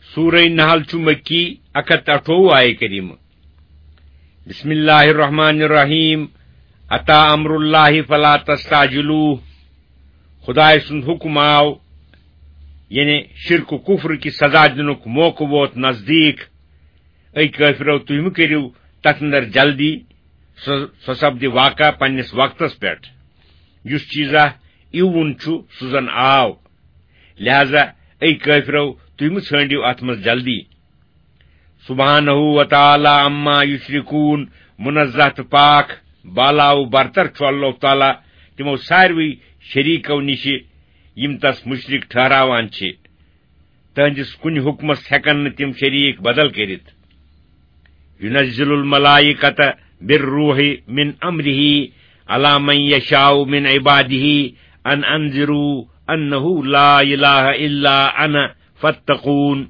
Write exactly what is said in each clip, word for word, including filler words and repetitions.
सूरह नहल छु मक्की अकत अठोवु आय करीम। बिस्मिल्लाहिर रहमानिर रहीम। अता अमरुल्लाहि फला तस्ताजिलू। खुदाय सुंद हुक्म आव यानी शिरक कुफ्र की सजा दिनुक मौक वोत नजदीक। ऐ काफिरो तुम करियो तथ अंदर जल्दी सो सपदि वाका पन्निस वक्तस पेट। युस चीजा इवन छु सुजन आव, लिहाजा ऐ काफिरो तुम छंडियो अथ मज जल्दी। सुब्हानहु व तआला अम्मा युश्रिकून। मुनज़्ज़ह पाक बालाउ बरतर छु अल्लाह ताला तिमो सारवी शरीको निश यम तस मुशरिक ठहरावान छे। तहंदिस कुन हुक्मस हेकन न तिम शरीक बदल करित। युनज़्ज़िलुल मलाइकत बिर्रूहि मिन अम्रिही अला मन यशाउ मिन इबादिही अन अंज़िरू अन्नहु ला इलाहा इल्ला अना फत्तकून।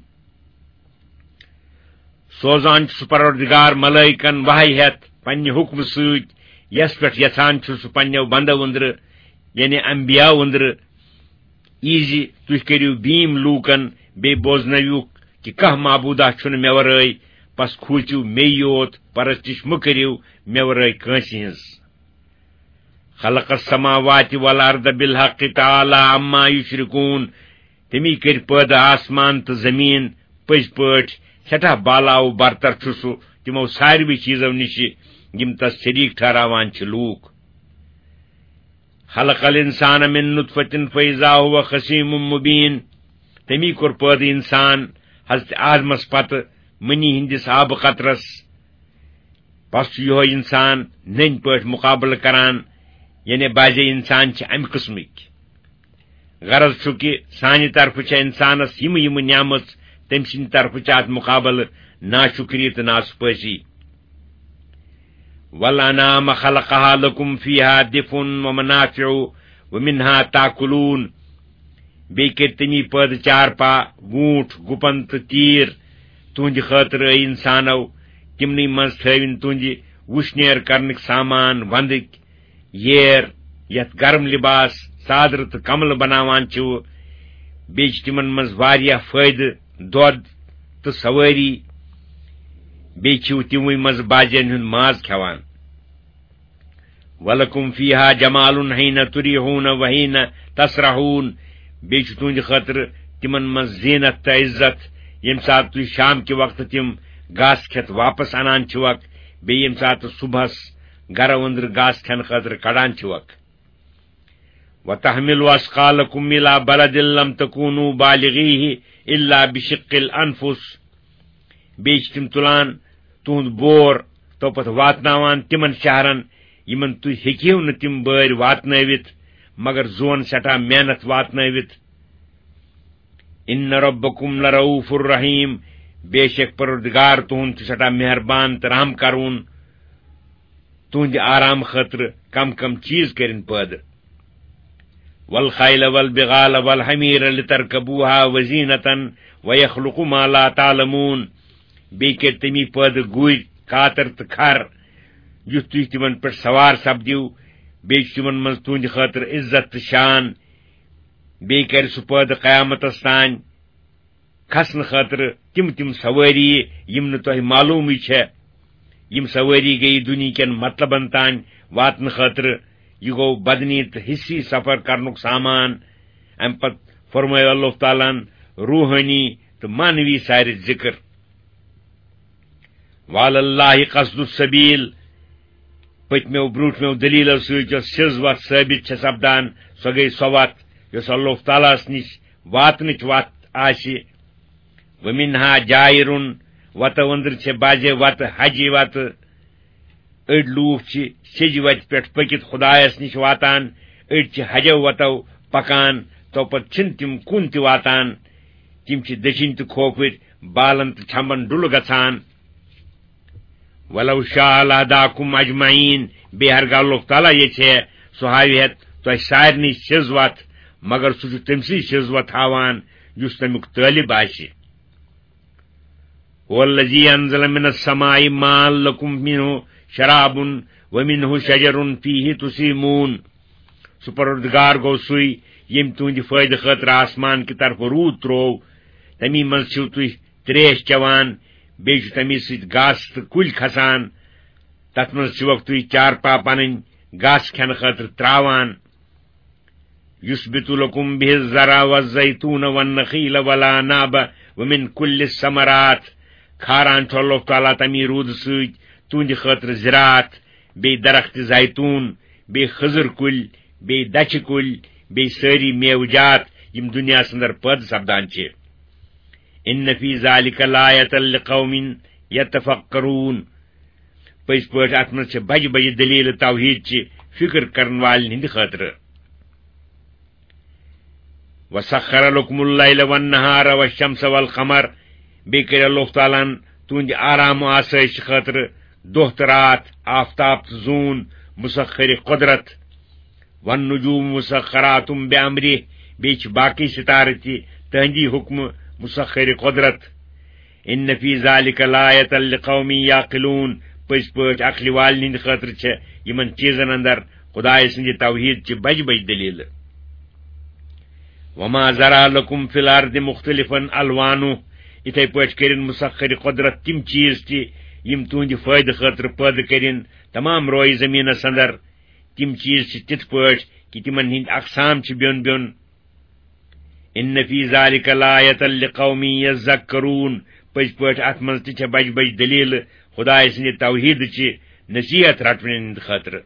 सोजान छु परवरदिगार मलाइकन वहाय हेत पन्ने हुक्म सत यस पेट यछान छु सु पन्ने बंदो अंदर यानी अंबिया अंदर ईजी तुह करियो बीम लूकन बे बोजनव्युक कि कह माबूदा छुन मे वरय पस खूचिव मे योत परस्तिश मु करियो मे वरय कांसी हिंस। खलक़स समावाति वल अर्द बिल हक़ तआला अम्मा युश्रिकून। तमी कर पैदा आसमान तो जमीन पज पट सठा बालाओ बरतर छुसु तिमो सारवी चीजों निश यम तस शरीक ठहरावान छ लूक। खलक़ल इंसान मिन नुतफतिन फैज़ा हुव खसीमुम मुबीन। तमी कोर पैदा इंसान हजरत आदमस पत मनी हिंदिस आब कतरस। पस यो इंसान नन पट मुकाबल करान यानी बाजे इंसान छ अम किस्मिक। गरज छु कि सानि तरफ छ इंसानस यम यम नियामत तम सिंद तरफ छ अत मुकाबल नाशुक्री तो नासुपसी। वल अनाम खलक़हा लकुम फीहा दिफुन व मनाफिउ व मिन्हा ताकुलून। बे कर तमी पैद चारपा वूठ गुपन तो तीर तुंद खतर इंसानो तिमनी मज थविन तुंद वुशनेर करनिक सामान वंदिक येर यथ गर्म लिबास सादर तो कमल बनावान छु। बे तिमन मज वारिया फायद दोद तो सवारी। बे छु तिमुई मज बाजन हुन माज खेवान। वलकुम फीहा जमालुन हिन तुरिहून व हिन तसरहून। बे छु तुंद खतर तिमन मज जीनत त इज्जत यम सात तु शाम के वक्त तिम घास खेत वापस अनान छुवक। बे यम सात सुबहस गर अंदर घास खेन खतर कड़ान छुवक। व तहमिलु अस्कालकुम इला बलदिन लम तकूनु बालिगीहि इल्ला बिशिक्किल अनफुस। बे तिम तुलान तुंद बोर तो पत वातनावान तिमन शहरन यमन तु हेकियो न तिम बर वातनवित मगर जोन सटा मेहनत वातनवित। इन्न रब्बकुम लरऊफुर रहीम। बेशक परवरदिगार तुंद सटा मेहरबान त रहम करून तुंद आराम खतर कम कम चीज करिन पैद। वल खैल वल बिगाल वल हमीर लितरकबूहा वजीनतन व यखलुकु मा ला तालमून। बे कर तमी पैद गुर कातर त खर युथ तुह तिमन पे सवार सपदिव। बे तिमन मज तुंद खतर इज्जत त शान। बे कर सु पैद कयामतस तान खसन खतर तिम तिम सवारी यम न तुह मालूम छे। यम सवारी गई दुनिया कन मतलबन तान वातन खतर यह गो बदनी तो हिस्सी सफर करनुक सामान। अम पत फरमाय अल्लाह तालान रूहानी तो मानवी सारे जिक्र। वालल्लाहि क़स्दुस सबील। पतमेव ब्रूठमेव दलील सत सिज वत साबित छ सपदान सो गई सो वत यस अल्लाह तालास निश वातनच वत आसि। व मिन्हा जायरुन वत अंदर छ बाजे वत हजी वत। अड़ लूख छ सेज वत पे पकित खुदायस निश वातान। अड़ छ हजो वतो पकान तो पत छिन तिम कुन ति वातान। तिम छ दशिन तो खोफर बालन तो छम्बन डुल गछान। वलौ शाअ लहदाकुम अजमईन। बेहरगा अल्लाह ताला ये छे सुहावी हेत तो सारनी सिज वत मगर सु तमसी सिज वत हावान युस तमुक तालिब आसि। वल्लज़ी अंज़ल मिनस समाई माअन लकुम मिन्हु शराबुन व मिन्हु शजरुन फीहि तुसीमून। सु परवरदिगार गो सुई यम तुंद फायद खतर आसमान की तरफ रूद त्रो। तमी मज छु तुह त्रेश चवान बेच तमी सत घास तो कुल खसान तथ मज चुवक तुई चार पा पन घास खेन खतर त्रावान युस्बितुलकुम बिहि ज़रा वज़्ज़ैतून वन्नखील वलानाब वमिन कुल्लि समरात खारान छ अल्लाह ताला तमी रूद सत तुंद खतर ज़रात बे दरख्त जैतून बे खजर कुल बे दच कुल बे सारी मेवजात यम दुनिया अंदर पद सपदान छे। इन्न फी ज़ालिका लायतन लिक़ौमिन यतफ़क्करून पज पट अत मज बज बज दलील तौहीद च फिक्र करन वालन हिंद खतर। वसख्खर लकुमुल लैल वन्नहार वश्शम्स वल क़मर बे कर अल्लाह ताला तुंद आराम आसाइश खतर दोह त रात आफताब जून मुसख्खर कुदरत वन्नुजूम मुसख्खरातुम बिअम्रिह बे बाकी सितारे तहंदी हुक्म मुसख्खर कुदरत। इन फी ज़ालिका लायतन लिक़ौमिन याक़िलून पज पट अक्ल वालन हिंद खतर छ यमन चीजन अंदर खुदाय सद तौहीद च बज बज दलील। वमा ज़रा लकुम फिल अर्द मुख्तलिफन अलवानु इथे पट करिन मुसख्खर कुदरत तिम चीज ति यम तुंद फायद खतर पैद करिन तमाम रोय जमीनस अंदर तिम चीज तिथ पट कि तिमन हिंद अकसाम च ब्योन ब्योन। इन फी ज़ालिका लायतन लिक़ौमिन यज़क्करून पज पट अत मज ति बज बज दलील खुदाय सद तौहीद च नसीहत रटन हिंद खतर।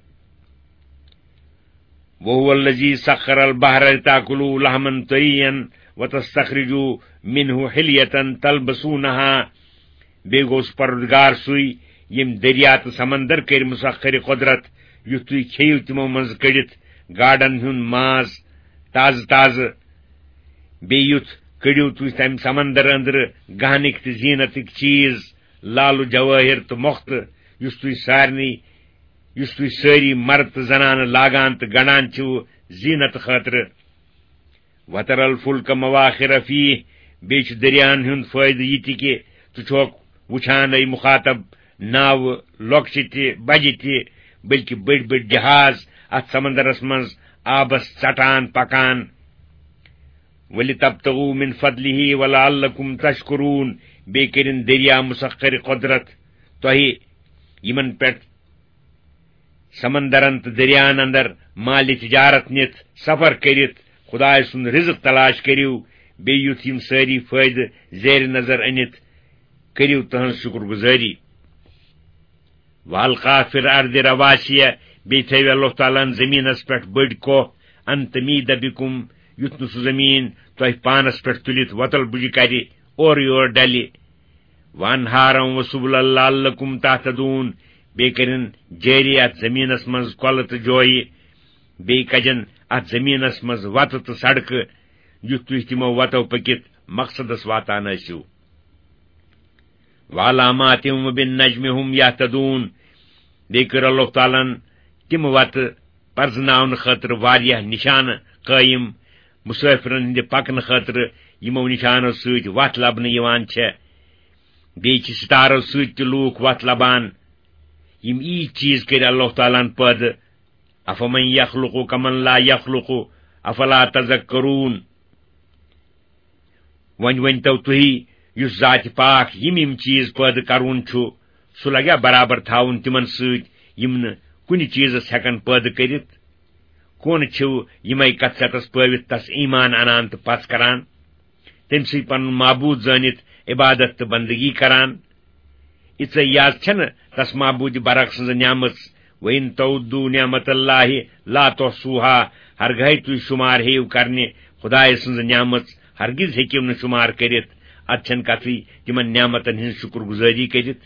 वहुवल्लज़ी सख्खरल बहर लिताकुलू लहमन तरियन वतस्तखरिजू मिन्हु हिलियतन तलबसूनहा बे गोस परवरदिगार सुई यम दरिया तो समंदर कर मुसख्खर कुदरत युथ तुई खेयु तिमो मज कड़ित गाडन हुन माज ताज ताज बे युथ कड़ियो तुई तम समंदर अंदर गहनिक तो जीनतिक चीज लालू जवाहिर तो मुख्त युथ तुई सारनी युथ तुई सारी मर्द जनान लागान तो गणान छो जीनत खतर। वतरल फुल्क मवाखिर फीह बे दरियान हुन फायद यति के तु छोक वुछान ऐ मुखातब नाव लॉक्स बज बल्कि बड़ बड़ जहाज अत समंदरस मज आबस चटान पकान। वलितब्तगू मिन फदलिही वलअल्लकुम तशकुरून बे करिन दरिया मुसख्खर कुदरत तोहि यमन पेट समंदरन तो दरियान अंदर माल तिजारत नित सफर करित खुदाय सुन रिज़्क तलाश करियो बे युथ यम सारी फायद जेर नजर अनित करियो तहन शुक्रगुजारी। वालका फिर अर्द रवासिया बे थव अल्लाह ताला जमीनस पे बड़ को अन तमीद बिकुम युथ नु जमीन तह पानस पे तुलित वतल बुज कर और योर डलि। वन हारम वसुबुल लअल्लकुम तहतदून बे करिन जारी अत जमीनस मज कल तो जोय बे कजन अत जमीनस मज वत तो सड़क युथ तुह तिमो वतो पकित मकसदस वातान आसियो। वालामातिम बिन नजम हुम यहतदून बे कर अल्लाह ताला तिम वत परजनावन खतर वारिया निशान कायम मुसाफिरन हिंद पकन खतर यमो निशानो सत वत लबन यवान छ। बे सितारो सत लूक वत लबान यम ई चीज कर अल्लाह ताला पद। अफमन यखलुकु कमन ला यखलुकु अफला तज़क्करून वन वन तो तुही युस जात पाक यम यम चीज पैद करुन छु सु लग्या बराबर थाउन तिमन सत यम न कुन चीजस हेकन पैद करित। कौन छु यमै कत्सतस पवित तस ईमान अनान तो पस करान तमसी पन माबूद जानित इबादत तो बंदगी करान। इस याद छन तस माबूद बरक सज न्यामत वइन तौदू न्यामतल्लाहि ला तुहसूहा हरगह तुई शुमार हेव करने खुदाय सज न्यामत हरगिज हेकिव न शुमार करित। अच्छन कथी तिमन न्यामतन हिंद शुक्रगुजारी करित।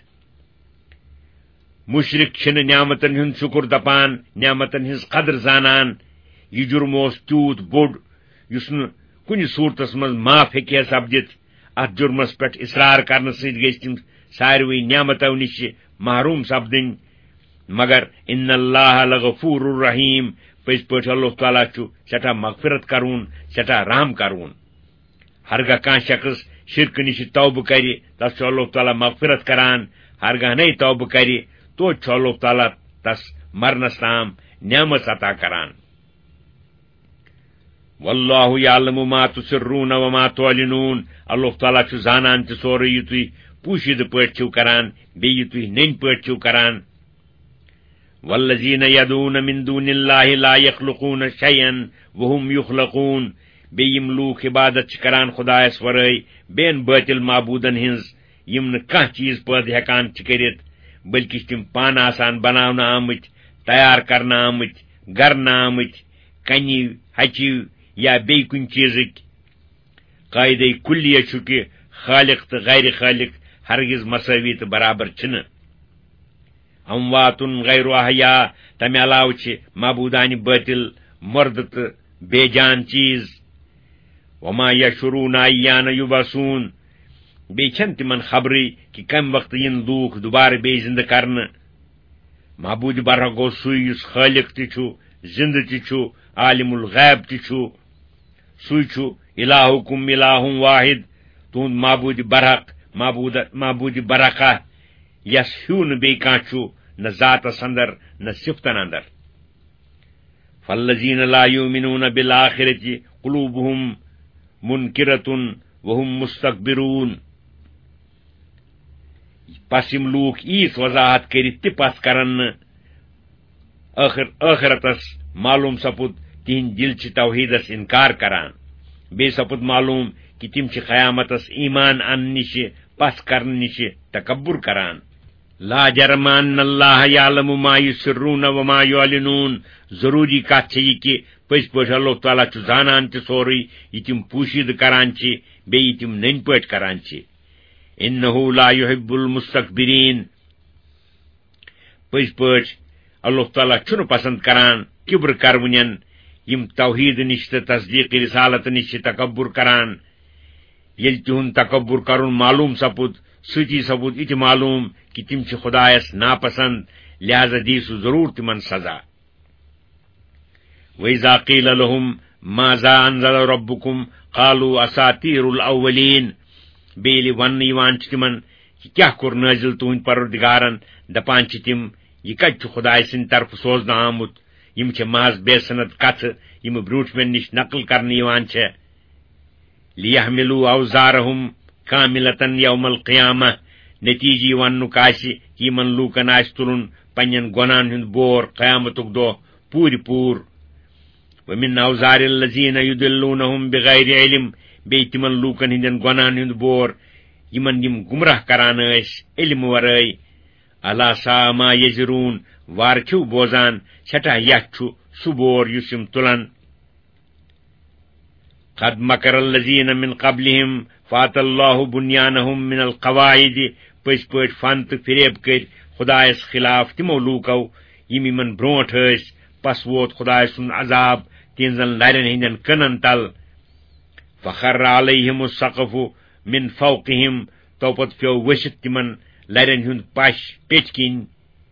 मुशरिक छिन न्यामतन हिंद शुक्र दपान न्यामतन हिंद कदर जानान। यह जुर्म ओस तूत बोड़ युस न कुन सूरतस मज माफ हेके सपदित। अत जुर्मस पे इसरार करने सत गई तिम सारवी न्यामतों निश महरूम सपदिन। मगर इन्नल्लाह लगफूरुर रहीम पज पट अल्लाह ताला छु सठा मगफिरत करून सठा रहम करून। हरगा कह शख्स शिरक निश तौब कर तस अल्लाह ताला मगफिरत करान। हरगा नहीं तौब कर तो अल्लाह ताला तस मरनस ताम न्यामत अता करान। واللہ یعلم ما تسرون وما تعلنون اللہ تعالیٰ چھُ زانان تہِ سورُے یہِ تُہۍ پوٗشِدٕ پٲٹھۍ چھِو کران بیٚیہِ یہِ تُہۍ نٔنۍ پٲٹھۍ چھِو کران والذین یدعون من دون اللہ لا یخلقون شیئا وهم یخلقون بیٚیہِ یِم لوٗکھ عبادت چھِ کران خدایس ورٲے بیٚین باطل معبوٗدن ہٕنٛز یِم نہٕ کانٛہہ چیٖز پٲدٕ ہٮ۪کان چھِ کٔرِتھ بٔلکہِ چھِ تِم پانہٕ آسان بناونہٕ آمٕتۍ تیار کرنہٕ آمٕتۍ گرنہٕ آمٕتۍ کنہِ ہچہِ یا بیٚیہِ کُنہِ چیٖزٕکۍ قاعدے کُلیہ چھُ کہِ خالق تہٕ غیر خالق ہرگز مساوی تہٕ برابر چھِنہٕ امواتن غیر احیا تمہِ علاوٕ چھِ معبوٗدانہِ باطل مردٕ تہٕ بے جان چیٖز وما یشعرون ایان یبعثون بیٚیہِ چھنہٕ تِمن خبرٕے کہِ کمہِ وقتہٕ یِن لوٗکھ دُبارٕ بیٚیہِ زِندٕ کرنہٕ معبوٗدِ برحق گوٚو سُے یُس خالق تہِ چھُ زِندٕ تہِ چھُ عالم الغیب تہِ چھُ سُے چھُ الہُکم الہ واحد تُہُنٛد معبوٗدِ برحق معبوٗد معبوٗدِ برحقہ یس ہیوٗ نہٕ بیٚیہِ کانٛہہ چھُ نہ ذاتس اندر نہ صفتن اندر فالذین لا یؤمنون بالآخرة قلوبهم منکرة وهم مستكبرون پس یِم لوٗکھ ییٖژ وضاحت کٔرِتھ تہِ پتھ کرن نہٕ ٲخر ٲخرتس معلوٗم سپُد تِہنٛدۍ دِل چھِ توحیٖدس انکار کران بیٚیہِ سپُد معلوٗم کہِ تِم چھِ قیامتس ایمان اننہٕ نِشہِ پتھ کرنہٕ نِشہِ تکبر کران لا جرم ان اللہ یعلم ما یسرون وما یعلنون ضروٗری کتھ چھےٚ یہِ کہِ پٔزۍ پٲٹھۍ اللہ تعالیٰ چھُ زانان تہِ سورُے یہِ تِم پوٗشیٖدٕ کران چھِ بیٚیہِ یہِ تِم نٔنۍ پٲٹھۍ کران چھِ انہ لا یحب المستکبرین پٔزۍ پٲٹھۍ اللہ تعالیٰ چھُنہٕ پسند کران کِبر کرونٮ۪ن یِم توحیٖد نِش تہٕ تصدیٖق رسالت نِش چھِ تکبر کران ییٚلہِ تِہُنٛد تکبر کرُن معلوٗم سپُد سۭتی سپُد یہِ تہِ معلوٗم کہِ تِم چھِ خدایس ناپسند لہذا دی سُہ ضروٗر تِمن سزا وَإِذَا قِيلَ لَهُمْ ماذا أنزل ربكم قالوا أساطير الأولين بیٚیہِ وننہٕ یِوان چھُ تِمن کہِ کیاہ کوٚر نٲزِل تُہنٛدۍ پروردگارن دپان چھِ تِم یہِ کتہِ چھُ خۄداے سٕنٛدِ طرفہٕ سوزنہٕ آمُت یِم چھِ محض بے صنعت کتھٕ یِم برٛوٗنٛٹھمٮ۪ن نِش نقل کرنہٕ یِوان چھےٚ لِیحملوا أوزارهم کاملة یوم القیامہ نتیٖجہٕ یہِ وننُک آسہِ کہِ یِمن لوٗکن آسہِ تُلُن پننٮ۪ن گۄناہن ہُنٛد بور قیامتُک دۄہ پوٗرِ پوٗر ومن اوزار الذین یضلونہم بغیر علم بیٚیہِ تِمن لوٗکن ہٕنٛدٮ۪ن گۄناہن ہُنٛد بور یِمن یِم گمراہ کران ٲسۍ علم ورٲے الا ساء ما یزرون وارٕ چھِو بوزان سٮ۪ٹھاہ یتھ چھُ سُہ بور یُس یِم تُلن قد مکر الذین من قبلہم فات اللہ بنیانہم من القواعد پٔزۍ پٲٹھۍ فن تہٕ فریب کٔرۍ خدایس خلاف تِمو لوٗکو یِم یِمن برٛونٛٹھ ٲسۍ پس ووت خداے سُنٛد عذاب تِہنٛزن لرٮ۪ن ہٕنٛدٮ۪ن کٕنن تل فخر علیہم السقف من فوقہم توپت پیوٚو ؤسِتھ تِمن لرٮ۪ن ہُنٛد پش پیٚٹھۍ کِنۍ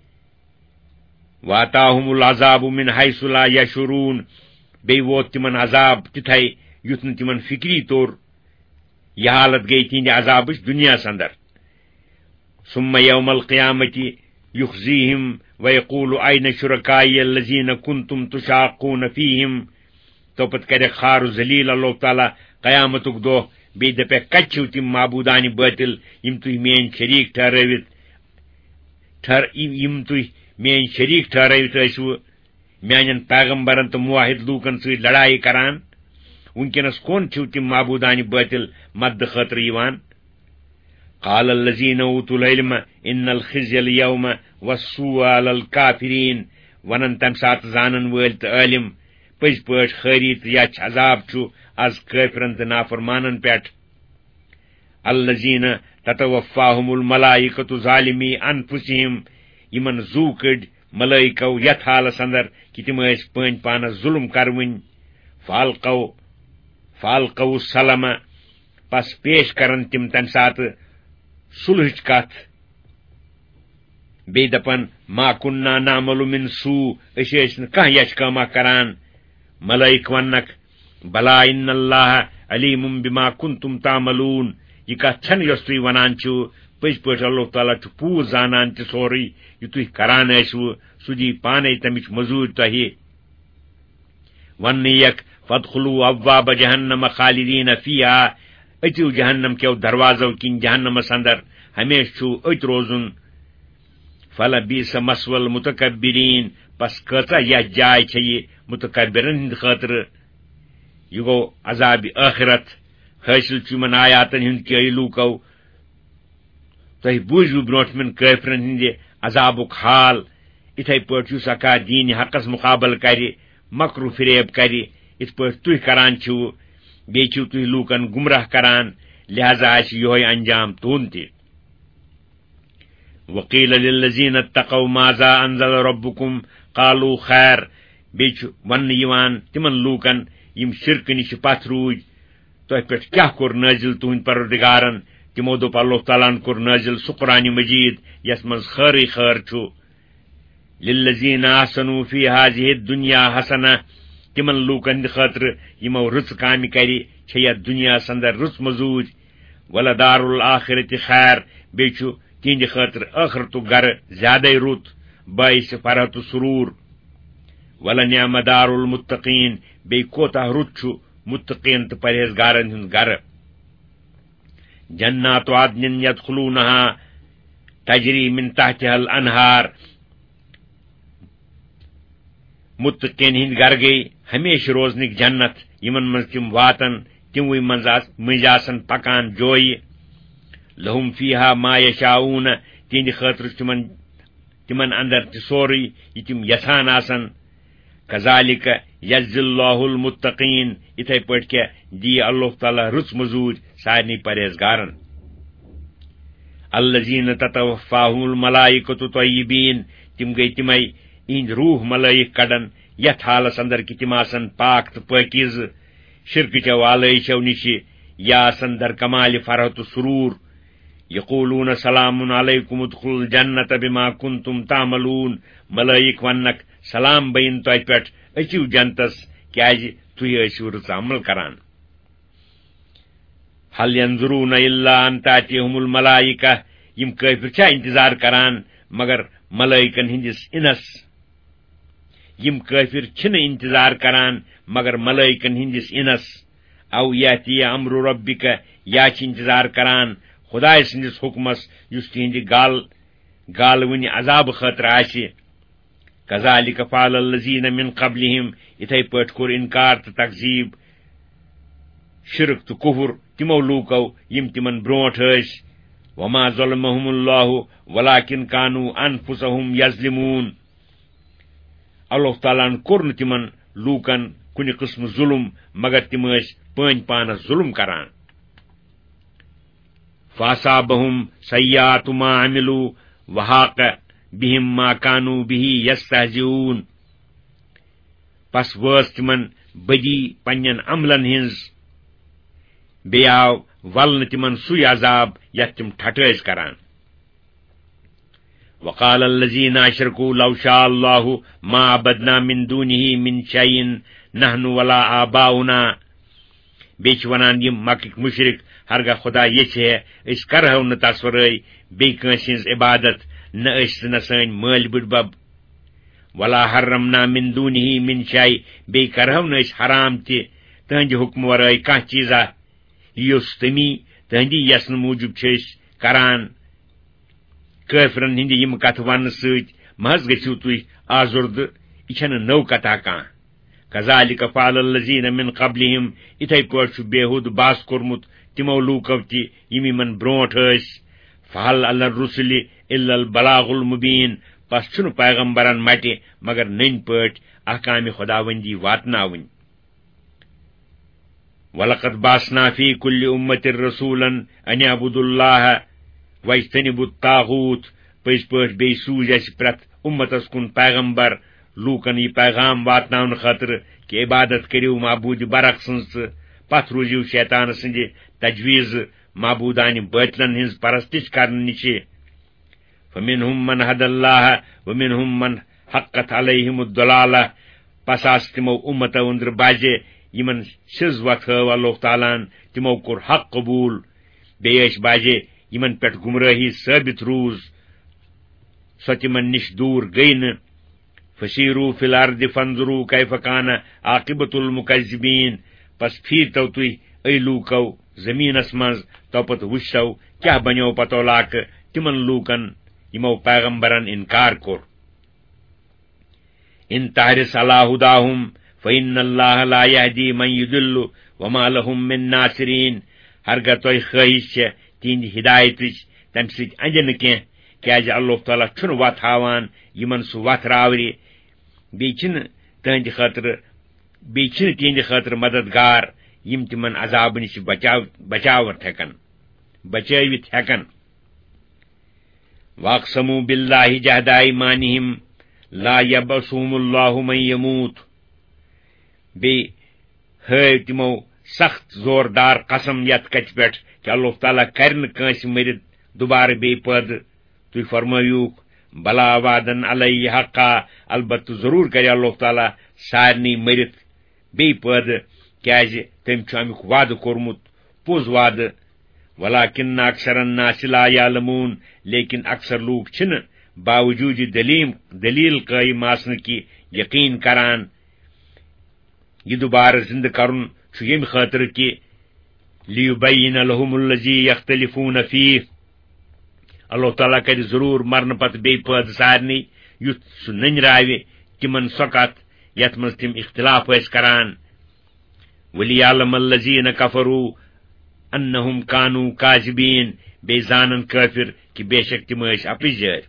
واتاہم العذاب من حیث لا یشعرون بیٚیہِ ووت تِمن عذاب تِتھے یُتھ نہٕ تِمن فِکری توٚر یہِ حالت گٔیہِ تِہنٛدِ عذابٕچ دُنیاہس اندر ثم یوم القیامة یخزیہم ویقول این شرکائی الذین کنتم تشاقون فیہم توپت کرٮ۪کھ خار ذلیل اللہ تعالیٰ قیامتُک دۄہ بیٚیہِ دپٮ۪کھ کتہِ چھِو تِم معبوٗدانہِ باطل یِم تُہۍ میٲنۍ شریٖک ٹھہرٲوِتھ ٹھہر یِم تُہۍ میٲنۍ شریٖک ٹھہرٲوِتھ ٲسوٕ میانٮ۪ن پیغمبرن تہٕ موحد لوٗکن سۭتۍ لڑایہِ کران وٕنکٮ۪نس کون چھِو تِم معبوٗدانہِ باطل مددٕ خٲطرٕ یِوان قال الذین اوتوا العلم ان الخزي اليوم والسوء على الكافرین ونن تمہِ ساتہٕ زانن وٲلۍ تہٕ عٲلم پٔزۍ پٲٹھۍ خٲری تہٕ یچھ عذاب چھُ از کٲفرن تہٕ نافرمانن پٮ۪ٹھ الذین تتوفاہم الملائکۃ ظالمی انفسہم یِمن زوٗ کٔڑۍ ملٲیکو یتھ حالس اندر کہِ تِم ٲسۍ پٲنۍ پانس ظُلم کروٕنۍ فالقو فالقو السلم پس پیش کرن تِم تمہِ ساتہٕ صُلحٕچ کتھ بیٚیہِ دپن ما كنا نعمل من سوٗ أسۍ ٲسۍ نہٕ کانٛہہ یچھ کٲما کران ملٲیک وننکھ بلا ان اللہ علیم بما کنتم تعملون یہِ کتھ چھنہٕ یۄس تُہۍ ونان چھِو پٔزۍ پٲٹھۍ اللہ تعالیٰ چھُ پوٗرٕ زانان تہِ سورُے یہِ تُہۍ کران ٲسوٕ سُہ دی پانے تمِچ مٔزوٗرۍ تۄہہِ وننہٕ یکھ फदखुलू अब्वाब जहन्नम खालिदीन फीहा अतिव जहन्नम के दरवाजों किन जहन्नमस अंदर हमेश छु अत रोजुन फलबीस मसवल मुतकब्बिरीन पस कचा यह जाय छ ये मुतकब्बिरन हिंद खातिर यह गो अजाब आखिरत हासिल चुमन आयातन हिंद के लूको तह बूझू ब्रोटमन काफिरन हिंदे अजाबुक हाल इथे पट युस अका दीन हकस मुकाबल करे मकरू फिरेब करे इत पट तुह करान छु बे छु तुह लूकन गुमराह करान लिहाजा आस योय अंजाम तुन ते वकील लिल्लज़ीन इत्तक़ौ माज़ा अंज़ल रब्बुकुम क़ालू खैर बे छु वन यिवान तिमन लूकन यिम शिरक निश पथ रूज तोह पे क्या कोर नाजिल तुहंद परवरदिगारन तिमो दोप अल्लाह ताला कोर नाजिल सु कुरान मजीद यस मज खैर खैर छु लिल्लज़ीन अहसनू फी हाज़िहि दुनिया हसना तिमन लूकन खातिर यिमो रुच काम करि छ यथ दुनिया अंदर रुच मजूद वलदारुल आखिरत खैर बे छु तिंद खातिर आखिरतु गर ज्यादा रुत बाइस फरहत सुरूर वल निअमदारुल मुत्तकीन बे कोता रुत छु मुत्तकीन त परहेजगारन हुंद गर जन्नातु अदनिन यदखुलूनहा तजरी मिन तहतिहल अनहार मुत्तकीन हिंद गर गई हमेश रोजनिक जन्नत यमन मज तिम वातन तिमवि मज मजासन पकान जोय लहुम फीहा मा यशाऊन तिंद खातिर तिमन तिमन अंदर सोरी यह तिम यसान आसन कजालिक यज्जिल्लाहुल मुत्तकीन इथे पट के दी अल्लाह ताला रुच मजूद सारनी परहेजगारन अल्लज़ीन ततवफ़ाहुल मलाइकतु तय्यिबीन तिम गई तिमय इंद रूह मलाइक कड़न यथ हालस अंदर कि तिम आसन पाक तो पाकीज़ शिरक चो आलैशो निश या आसन दर कमाल फरहत सुरूर यक़ूलून सलामुन अलैकुम उदखुलुल जन्नत बिमा कुंतुम तामलून मलाइक वन्नक सलाम बयन तोह पेट अचिव जन्नतस क्याज तुह असिव रुच अमल करान हल यंजुरून इल्ला अन तातिहुमुल मलाइका यिम काफिर छा इंतजार करान मगर मलाइकन हिंदिस इनस यिम काफिर छिन इंतजार करान मगर मलाइकन हिंदिस इनस औ याति अम्रु रब्बिका या छ इंतजार करान खुदाय सिंदिस हुकमस युस तिंदि गाल गाल वनि अजाब खतर आसि कज़ालिक फ़अलल लज़ीन मिन क़ब्लिहिम इथे पट कोर इनकार त तकजीब शिरक त कुफर तिमो लूको यिम तिमन ब्रोट हस वमा ज़लमहुमुल्लाहु वलाकिन कानू अनफुसहुम यज़लिमून अल्लाह ताला कोर तिमन लूकन कुनि किस्म जुल्म मगर तिम पन पानस जुल्म करान फासाबहुम सय्यातु मा अमिलू वहाक बिहिम मा कानू बिही यस्तहजिऊन पस वस तिमन बदी पन्यन अमलन हिंज बेयाव वलन तिमन सुय अजाब यथ तिम ठठैज करान वक़ाल अल्लज़ीना अशरकू लौ शा अल्लाहु मा अबदना मिन दूनिही मिन शैइन नहनु वला आबाउना बेच वनान यिम मक्किक मुशरिक हरगा खुदा ये छे इस करहौ न तस्वरै बे कंस हिंज इबादत न अस न सन मल बुडबब वला हर्रमना मिन दूनिही मिन शै बे करहौ न अस हराम ते तहंद हुक्म वरै कह चीजा युस तमी तहंदी यसन मूजूब छे करान काफिरन हिंदी यिम कथ वन सत महज गछिव तुई आजुर्द इछन नौ कथा का कज़ालिक फ़अलल लज़ीन मिन क़ब्लिहिम इथे पट बेहुद बास कोरमुत तिमो लूको ति यिम मन ब्रोट हस फहल अल रुसुलि इल्लल बलागुल मुबीन पस छुन पैगंबरन मटे मगर नन पट अहकाम खुदावंदी वातनावन वलक़द बासना फी कुल्लि उम्मतिर रसूलन अन अबुदुल्लाह वज्तनिबुत तागूत पस पट बे सूज अस प्रत उम्मतस कुन पैगंबर लूकन यह पैगाम वातनावन खातिर कि इबादत करियो माबूद बरक सन्स पथ रूजिव शैतान सन्द तजवीज माबूदान बातिलन हिंज परस्तिश करन निशे फमिनहुम मन हदल्लाह वमिनहुम मन हक्कत अलैहिमुद दलाला पसास तिमो उम्मत अंदर बाजे यमन सिज वथव अल्लाह तालान तिमो कोर हक कबूल बेयश बाजे यमन पेट गुमराही साबित रूज सो तिमन निश दूर गई न فسیرو فی الارض فانظروا کیف کان عاقبۃ المکذبین پس پھیرتو تُہۍ اے لوٗکو زمیٖنس منٛز تو پتہٕ وٕچھتو کیاہ بنیو پتو لاکہٕ تِمن لوٗکن یِمو پیغمبرن انکار کوٚر. ان تحرص علی ہداہم فإن اللہ لا یہدی من یضل وما لهم من ناصرین. ہرگاہ تۄہہِ خٲہِش چھےٚ تِہنٛدِ ہدایتٕچ تمہِ سۭتۍ اندِ نہٕ کینٛہہ، کیازِ اللہ تعالیٰ چھُنہٕ وتھ ہاوان یِمن سُہ وتھ راورِ، بیٚیہِ چھِنہٕ تٕہنٛدِ خٲطرٕ بیٚیہِ چھِنہٕ تِہنٛدِ خٲطرٕ مددگار یِم تِمن عذابہٕ نِش بچاو بچاوتھ ہٮ۪کن بچٲوِتھ ہٮ۪کن. واقسموا باللہ جہد ایمانہم لا یبعثہم اللہ من یموت. بیٚیہِ ہٲو تِمو سخت زوردار قسم یتھ کتھِ پٮ۪ٹھ کہ اللہ تعالیٰ کرِ نہٕ کٲنٛسہِ مٔرِتھ دُبارٕ بیٚیہِ پٲدٕ. تُہۍ فرمٲیوٗکھ بلا وعدن علیہ حقا، البتہ ضروٗر کرِ اللہ تعالیٰ سارنٕے مٔرِتھ بیٚیہِ پٲدٕ، کیازِ تٔمۍ چھُ امیُک وعدٕ کوٚرمُت پوٚز وعدٕ. ولکن اکثر الناس لا یعلمون، لیکن اکثر لوٗکھ چھِنہٕ باوجوٗد دلیٖل دلیٖل قٲیِم آسنہٕ کہِ یقیٖن کران. یہِ دُبارٕ زِندٕ کرُن چھُ ییٚمہِ خٲطرٕ کہِ لیُبیِّنَ لَہُمُ الَّذِی یَخْتَلِفُونَ فیٖہ، اللہ تعالیٰ کرِ ضروٗر مرنہٕ پتہٕ بیٚیہِ پٲدٕ سارنٕے، یُتھ سُہ نٔنۍ تِمن سۄ کتھ یتھ منٛز تِم اختلاف ٲسۍ کران. وَلِیَعْلَمَ الَّذِیٖنَ کَفَرُوا اَنَّهُمْ کانوٗ کاذِبیٖن. بیٚیہِ زانن کٲفِر کہِ بے شک تِم ٲسۍ اپٕزۍ.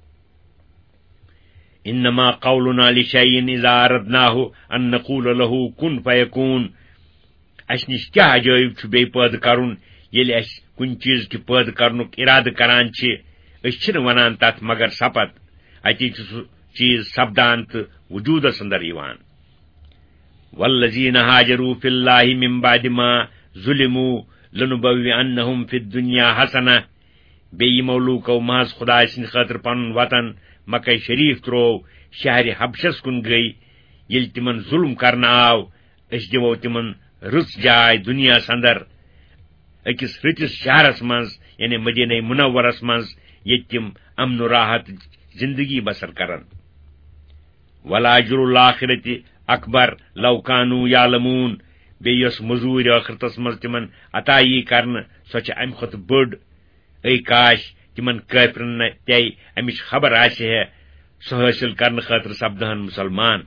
اِنَّمَا قَوْلُنَا لِشَیْءٍ اِذَا أَرَدْنَاهُ أَن نَّقُولَ لَهُ كُن فَیَکُون. اَسہِ نِش کیٛاہ عجٲیِب چھُ بیٚیہِ پٲدٕ کرُن ییٚلہِ اَسہِ کُنہِ چیٖز کہِ پٲدٕ کرنُک اِرادٕ کران چھِ، أسۍ چھِنہٕ ونان تتھ مگر سپد، اتی چھُ سُہ چیٖز سپدان تہٕ وجوٗدس اندر یِوان. وَالَّذِیٖنَ هَاجَرُوا فِی اللہِ مِن بَعْدِ مَا ظُلِمُوا لَنُبَوِّئَنَّهُمْ فِی الدُّنْیَا حَسَنَةً. بیٚیہِ یِمو لوٗکو محض خۄداے سٕنٛدِ خٲطرٕ پنُن وطن مکہ شریٖف تروو، شہرِ حبشس کُن گٔیہِ. ییٚلہِ تِمن ظُلم کرنہٕ آو، أسۍ دِمو تِمن رٕژ جاے دُنیاہس اندر أکِس رٕتِس شہرس منٛز، یعنی مدیٖنہ منورس منٛز، ییٚتہِ تِم امن و راحت زندگی بسر کرن. وَلَأَجْرُ الْآخِرَةِ اکبر لَوْ کانوٗ یعلموٗن. بیٚیہِ یۄس مٔزوٗرۍ ٲخرتس منٛز تِمن عطا یی کرنہٕ سۄ چھِ امہِ کھۄتہٕ بٔڑ. اے کاش تِمن کٲفرن تے امِچ خبر آسہِ ہے، سُہ حٲصِل کرنہٕ خٲطرٕ سپدہن مُسلمان.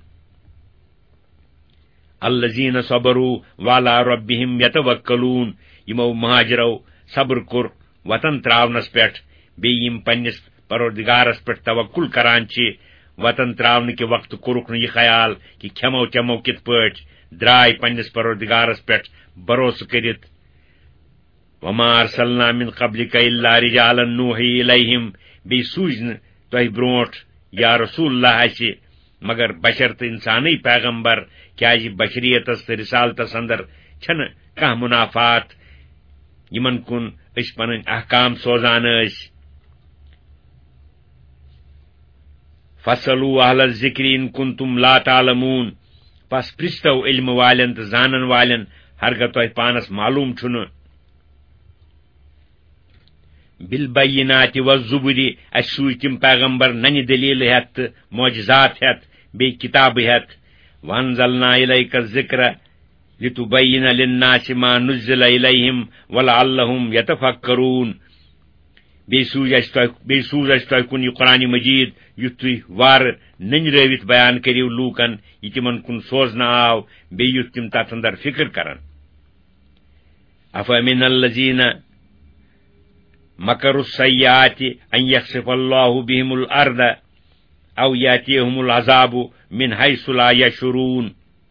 الَّذِیٖنَ صَبَرُوا وَعَلَىٰ رَبِّہِمْ یَتَوَکَّلُونَ. یِمو مہاجرو صبر کوٚر وطن تراونس پٮ۪ٹھ، بیٚیہِ یِم پننِس پروردگارس پٮ۪ٹھ توکل کران چھِ. وطن تراونہٕ کہِ وقتہٕ کوٚرُکھ نہٕ یہِ خیال کہِ کھٮ۪مو چٮ۪مو کِتھ پٲٹھۍ، درٛاے پننِس پروردگارس پٮ۪ٹھ بھروسہٕ کٔرِتھ. وَمَا أَرْسَلْنَا مِن قَبْلِکَ إِلَّا رِجَالًا نُوحِی إِلَیْہِم. بیٚیہِ سوٗزۍ نہٕ تۄہہِ برونٛٹھ یا رسول اللہ اَسہِ مگر بشر تہٕ انسانٕے پیغمبر، کیازِ بشریتس تہٕ رسالتس اندر چھنہٕ کانٛہہ مُنافات یِمن کُن أسۍ پنٕنۍ احکام سوزان ٲسۍ. فَاسْأَلُوا أَہْلَ الذِّکْرِ إِن کُنتُم لا تَعْلَمُونَ. پس پرٛژھتو علم والٮ۪ن تہٕ زانن والٮ۪ن ہرگاہ تۄہہِ پانس معلوٗم چھُنہٕ. بِالبَیِّناتِ وَالزُّبُرِ. اَسہِ سوٗزۍ تِم پیغمبر ننہِ دلیٖلہٕ ہٮ۪تھ تہٕ معجزات ہٮ۪تھ، بیٚیہِ کِتابہٕ ہٮ۪تھ. وَأَنزَلْنَا إِلَیْکَ الذِّکْرَ لِتُبَیِّنَ لِلنَّاسِ مَا نُزِّلَ إِلَیْہِمْ وَلَعَلَّهُمْ یَتَفَکَّرُونَ. بیٚیہِ سوٗزۍ اَسہِ تۄہہِ بیٚیہِ سوٗز اَسہِ تۄہہِ کُن یہِ قرآنِ مجیٖد یُتھ تُہۍ وارٕ نٔنۍ بیان کٔرِو لوٗکن یہِ تِمن کُن سوزنہٕ آو، بیٚیہِ یُتھ تِم تتھ اندر فِکر کرن. أَفَمِنَ الَّذِیٖنَ مَکَرُوا السَّیِّئَاتِ أَن یَخْسِفَ اللَّهُ بِهِمُ الْأَرْضَ أَوْ یَأْتِیَهُمُ الْعَذَابُ مِنْ حَیْثُ لَا یَشْعُرُونَ.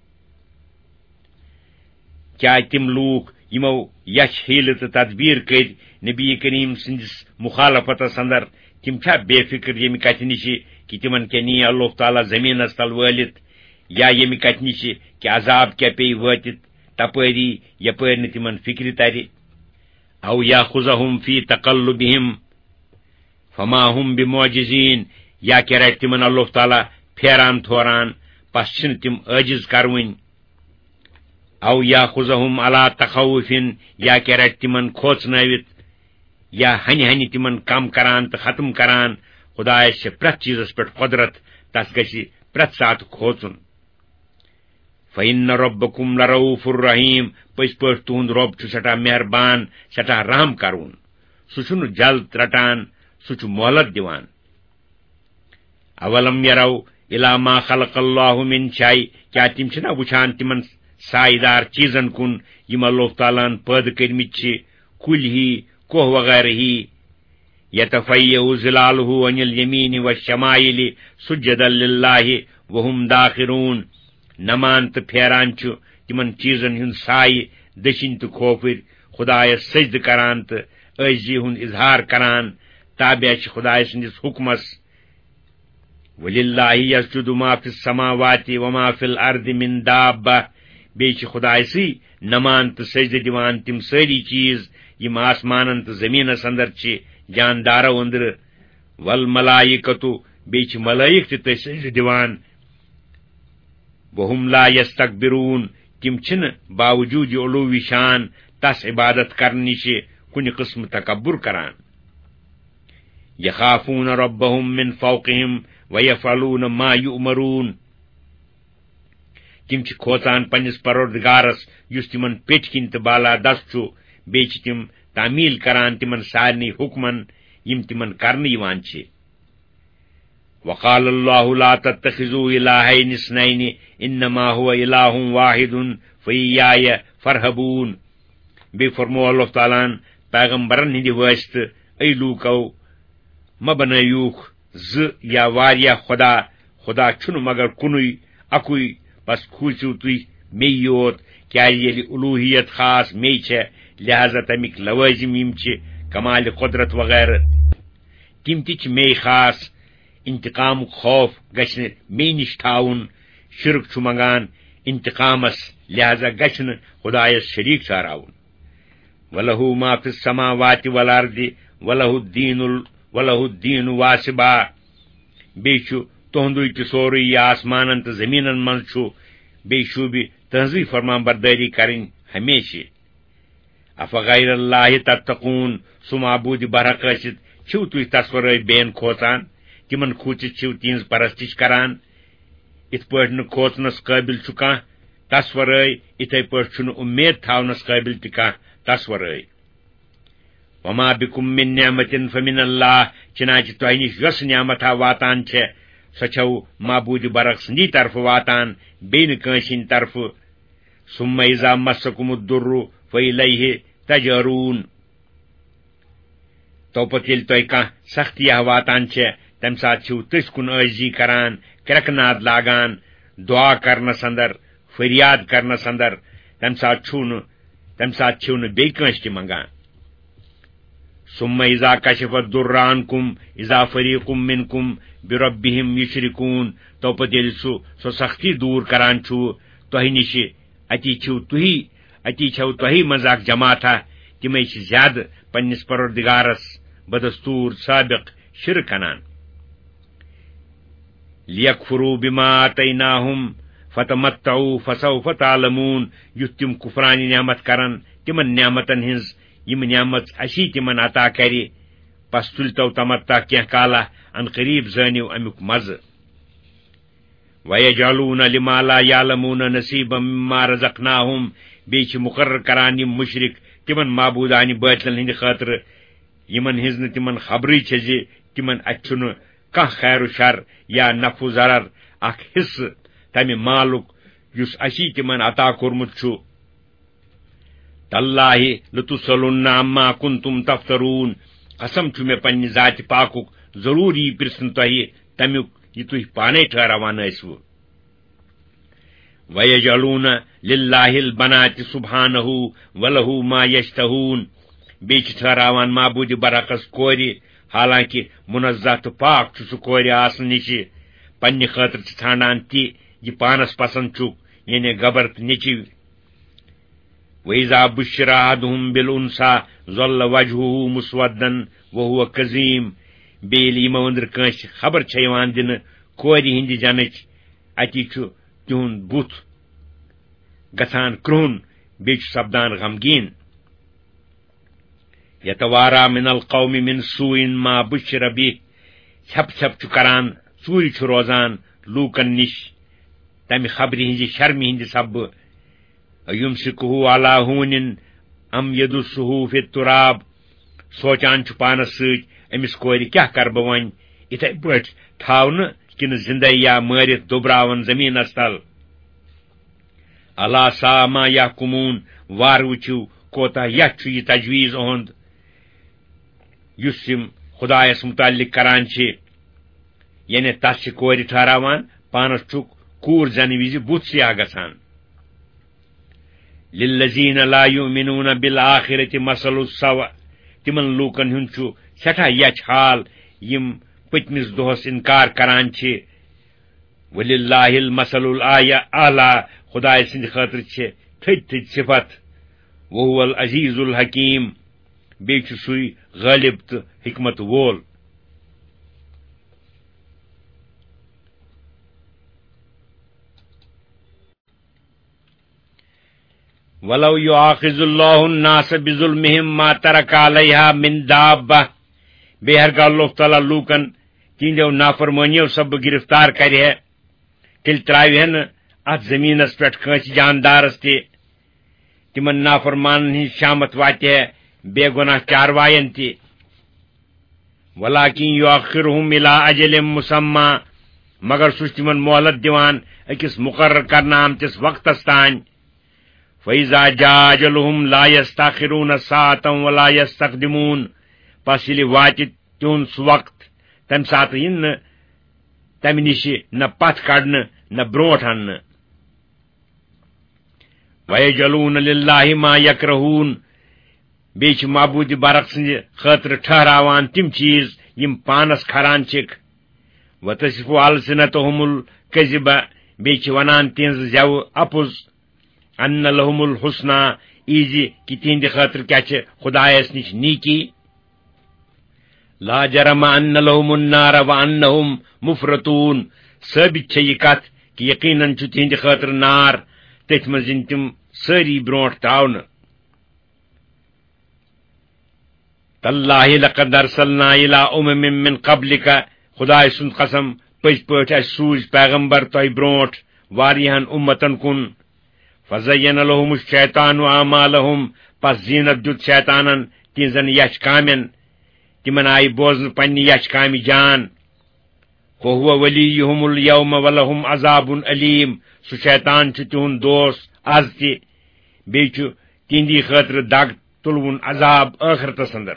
کیٛاہ تِم لوٗکھ یِمو یچھ ہیٖلہٕ تہٕ تدبیٖر کٔرۍ نبی کریم سٕنٛدِس مُخالفتس اندر، تِم چھا بے فِکر ییٚمہِ کتھِ نِش کہِ تِمن کیٛاہ نی اللہ تعالیٰ زٔمیٖنس تل وٲلِتھ، یا ییٚمہِ کتھِ نِش کہِ عذاب کیٛاہ پیٚیہِ وٲتِتھ تپٲری یپٲرۍ نہٕ تِمن فِکرِ ترِ. او یاخُذہم فی تقلبہم فما ہم بمعجزین. یا کیٛاہ رٹہِ تِمن اللہ تعالیٰ پھیران تھوران پس چھِنہٕ تِم عٲجز کروٕنۍ. او یاخُذہم علی تخوفن. یا کیٛاہ رٹہِ تِمن کھوژنٲوِتھ یا ہنہِ ہنہِ تِمن کم کران تہٕ ختم کران. خدایس چھِ پرٛٮ۪تھ چیٖزس پٮ۪ٹھ قۄدرت، تس گژھِ प्रत सात खोचुन। फ़इन्न रब्बकुम लरऊफुर रहीम, पज़ पٲٹھۍ तुहंद रब छु सटा मेहरबान, सटा रहम करुन, सु छुन जल्द रटान, सु छु मोहलत दिवान। अवलम यरौ इला मा खलकल्लाहु मिन शै, क्या तिम छना वुछान तिमन सायदार चीजन कुन यम अल्लाह तालान पैदा कर्मित छ, कुल ही कोह वगैरह ही। यतफय्यउ ज़िलालुहु अनिल यमीन व शमाइल सुज्जदन लिल्लाहि व हुम दाखिरून, नमान तो फेरान छु तिमन चीजन हुंद साय दशिन तो खोफर, खुदायस सजद करान तो अजी हुंद इजहार करान, ताबे छ खुदाय संदिस हुक्मस। वलिल्लाहि यसजुदु मा फिस समावाति व मा फिल अर्दि मिन दाब्बा, बे छ खुदायसी नमान तो सजद दिवान तिम सारी चीज यम आसमानन तो जमीनस अंदर छ जानदारो अंदर। वल मलाइकतु, बे छ मलाइक ते सजद दिवान। वहुम ला यस्तकबिरून, तिम छिन बावजूद उलूवी शान तस इबादत करने से कुन किस्म तकब्बुर करान। यखाफून रब्बहुम मिन फौक़िहिम व यफ़अलून मा युअमरून, तिम छ खोचान पन्निस परवरदिगारस युस तिमन पेट किन तो बाला दस छु, बे छ तिम तामील करान तिमन सारनी हुक्मन यम तिमन करने यवान छ। वक़ाल अल्लाहु ला तत्तखिज़ू इलाहैन इस्नैन इन्नमा हुवा इलाहुन वाहिदुन फ़इय्याय फ़रहबून, बे फरमो अल्लाह तालान पैगंबरन हिंद वस्त, ऐ लूको म बनयूख ज या वारिया खुदा, खुदा छुन मगर कुनुई अकुई, बस खूचू तुई मे योत, क्या ये उलूहियत खास मे छ, लिहाजा तमिक लवाजिम यम छ कमाल कुदरत वगैरह तिम ति छ मे खास। इंतकाम खौफ गश्न मे निश थाउन, शिरक छु मंगान इंतकामस, लिहाजा गश्न खुदायस शरीक ठहराउन। वलहु मा फिस समावाति वल अर्दि वलहुद्दीनुल वलहुद्दीनु वासिबा, बेशु तोहंदुई ति सोरुई या आसमानन तो जमीनन मन छु, बेशु भी तहजी फरमान बरदारी करिन हमेशा। अफ़ग़ैरल्लाहि तत्तक़ून, सुमाबूद बरकसित छिव तुई तस्वर बेन खोचान, तिमन खूचित छिव तीन परस्तिश करान। इत पठ न खोचनस काबिल छु कह तस्वर, इथे पठ छुन उम्मीद थावनस काबिल ति कह तस्वर। वमा बिकुम मिन निअमतिन फमिनल्लाह, चिनाच तोह निश यस नियामत वातान छे सो छौ माबूद बरक संदी तरफ वातान, बेन कंसिन तरफ। सुम्मा इज़ा मस्सकुमुद्दुर्रु फ़इलैहि तजरून, तो पतिल तोह कह सख्ती वातान छे तम साथ छिव तस कुन अर्जी करान, क्रकनाद लागान, दुआ करनस अंदर, फरियाद करनस अंदर, तम साथ छुन तम साथ छिव न बे कंस ति मंगान। सुम्मा इज़ा कशफत दुर्रानकुम इज़ा फरीकुम मिनकुम बिरब्बिहिम युशरिकून, तो पतिल सु सो सख्ती दूर करान छु तोह निश, अति छिव तुही अति छव तोही मजाक जमा था तिमै छ ज्याद पन्निस परवरदिगारस बदस्तूर साबिक शिरक अनान। लियकफुरू बिमा आतैनाहुम फतमत्तऊ फसौफ तालमून, युथ तिम कुफरानी नियामत करन तिमन नियामतन हिंज यम नियामत अशी तिमन अता करे, पस तुलतो तमत्ता क्या काला अन करीब जानिव अमुक मज। वयजअलून लिमा ला यालमून नसीबम मिम्मा रज़क़नाहुम, बेच मुकर्रर करान यम मुशरिक तिमन माबूदानी बातिलन हिंद खातिर यमन हिंज न तिमन खबरी छ जे तिमन अच्छुन कह खैर शर या नफु जरर अख हिस्स तमि मालुक युस अशी तिमन अता कोरमुत छु। तल्लाहि लतुसलुन्ना अम्मा कुंतुम तफ्तरून, कसम छु मे पन्नि जाति पाकुक जरूर यी प्रश्न तोहि तमियुक यी तुहि पाने ठहरावान ऐसु। वयजअलून लिल्लाहिल बनाति सुब्हानहु वलहु मा यश्तहून, बेच ठहरावान माबूद बरकस कोरि, हालांकि मुनज़्ज़ह तो पाक छु सु कोरि आसन निश, पन्नि खातिर छ ठांडान ति यी पानस पसंद छुक, यानी गबर त निचि। वइज़ा बुश्शिरा अहदुहुम बिल उन्सा ज़ल्ल वजहुहु मुस्वद्दन वहुव कज़ीम, बेल यमो अंदर कंस खबर छ यवान दिन कोरि हिंद जनच, अति छु तिहुंद बुथ गथान क्रुन, बेच सब्दान गमगीन। यतवारा मिनल कौमि मिन सूइन मा बुश्शिर बिह, छप छप छु करान चूरी छु रोजान लूकन निश तमि खबरि हिंज शर्मि हिंद सब युमसिकुहु अला हूनिन अम यदुस्सुहु फि तुराब सोचान छु पानस सत अमिस कोरि क्या कर बह वन इथे पट थावन किन जिंदे या मरित दुबरावन जमीनस तल अला सा मा यहकुमून वार वुचु कोता यह तजवीज ओहंद युस यम खुदायस मुतालिक करान छे यानी तस कोरि ठहरावान पानस छुक कूर जन विज बुत सिया गसान लिल्लजीन ला युमिनून बिल आखिरति मसलुस सव तिमन लूकन हुन छु सठा यच हाल यम पतमिस दोहस इनकार करान छे वलिल्लाहिल मसलुल आया आला खुदाय सिंद खातिर छे थथ थथ सिफत वहुवल अजीजुल हकीम बेच सुई गालिब तो हिकमत वोल वलौ युआखिजुल्लाहु अन्नास बिजुल्मिहिम मा तरका अलैहा मिन दाब्बा बेहरगा अल्लाह तआला लूकन तिंदो नाफरमानियो सब गिरफ्तार करे तिल त्रावेन अत जमीनस पेट कंस जानदारस ते तिमन नाफरमान हिंद शामत वाते बेगुनाह चारवायन ते वलाकिन युअखिरुहुम इला अजलिम मुसम्मा मगर सु तिमन मोहलत दिवान अकिस मुकर्रर करना आमतिस वक्तस तान फैजा जाजलहुम ला यस्ताखिरून सातम वला यस्तकदिमून पसिल वाति तुन वक्त तम सात इन तम निश न पथ कड़न न ब्रोट अन्न वयजलून लिल्लाहि मा यकरहून बेच माबूद बरक सिंद खतर ठहरावान तिम चीज यम पानस खरान छिक वतसिफु अलसिनतहुमुल कज़िबा बेच वनान तिंज जव अपुज अन्न लहुमुल हुस्ना इजी कि तिंद खतर क्या छ खुदायस निश नीकी ला जरम अन्न लहुमुन नार व अन्नहुम मुफरतून साबित छ यह कथ कि यकीनन छु तिंद खतर नार तथ मज तिम सारी ब्रोट तावन तल्लाहि लक़द अरसलना इला उममिन मिन क़ब्लिका खुदाय सुन कसम पज पट सूज पैगंबर तय ब्रोट वारियान उम्मतन कुन फज़य्यन लहुम शैतानु आमालहुम पस जीनत दुत शैतानन तिजन यच कामन तिमन आई बोजन पन्नि यच कामि जान फहुव वलियुहुमुल यौम वलहुम अज़ाबुन अलीम सु शैतान छु तिहुन दोस आज ति बेच तिंदी खतर दाग तुलवुन अजाब आखिरतस अंदर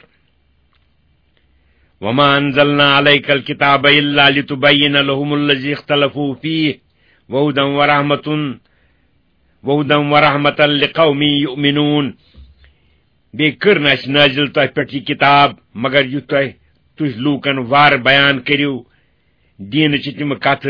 वमा अंज़लना अलैकल किताब इल्ला लितुबय्यिन लहुमुल्लज़ी इख्तलफू फीह वहुदन व रहमतुन वहुदन व रहमतन लिक़ौमि युमिनून बे कर न नाजिल तह पे किताब मगर यु तह तुझ लूकन वार बयान करियो दीन च तिम कथ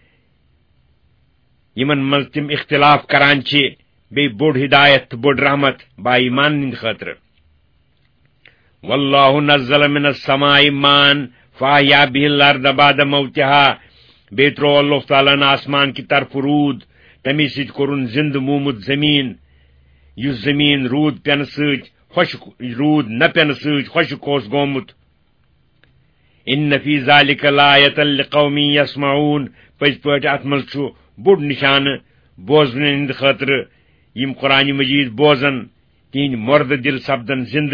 यमन मज तिम इख्तिलाफ करान छे बे बोड़ हिदायत बोड़ रहमत बा ईमान निंद खतर वल्लाहु नज़्ज़ल मिनस समाई मान फाहया बिहिल अर्द बाद मौतिहा बेत्रो अल्लाह ताला न आसमान की तरफ रूद तमी सित कोरुन जिंद मूमुद जमीन युस जमीन रूद पेन सत खुश रूद न पेन सत खुशक ओस गोमुत इन फी ज़ालिका लायतन लिक़ौमि यस्मऊन पज पट अत मज छु बोड़ निशान बोजन हिंद खतर यम कुरान मजीद बोजन तीन मर्द दिल सब्दन जिंद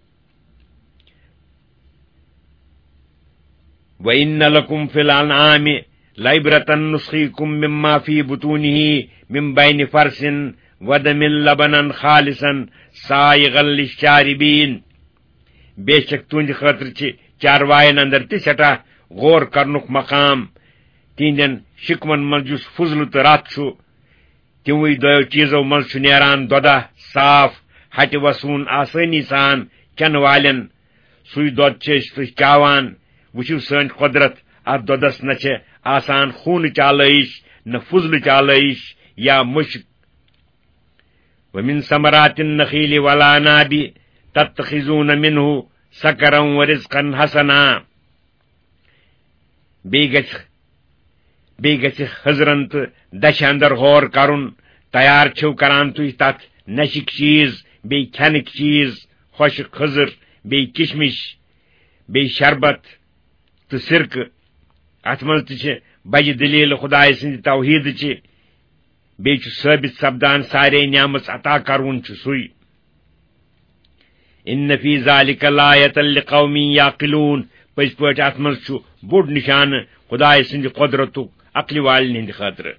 व इन्न लकुम फिल अनआमि लइब्रतन नुस्खीकुम मिम्मा फी बुतूनिही मिन बैन फरसिन व दमिन लबनन खालिसन साइगल लिश्शारिबीन बेशक तुंद खतर छ चारवायन अंदर ति सटा गौर करनुक मकाम तीन शिकमन मज जुस फुजल तो रात छु तिमों दो चीजों मज छु नेरान दोदा साफ हट वसून आसानी सान चन वालन सुई दोद चावान वुचु सन कुदरत अत दोदस न आसान खून चालइश न फुजल चालइश या मुश्क वमिन समरातिन नखील वलानाबि तत्तखिजून मिन्हु सकरं व रिज़्क़न हसना बेगछ बेगछ हजरन तो दश अंदर गौर करुन तैयार छो करान तुझ तथ नशिक चीज बे खनिक चीज खुश खजर बे किशमिश बे शरबत तो सिरक अथ मज त बज दलील खुदाय सिंद तौहीद च बे साबित सपदान सारे न्यामत अता करवन सुई इन फी ज़ालिका लायतन लिक़ौमिन याक़िलून पज पट अथ मज बोड़ निशान खुदाय सिंद कुदरतुक अक्ल वालन हिंद खातिर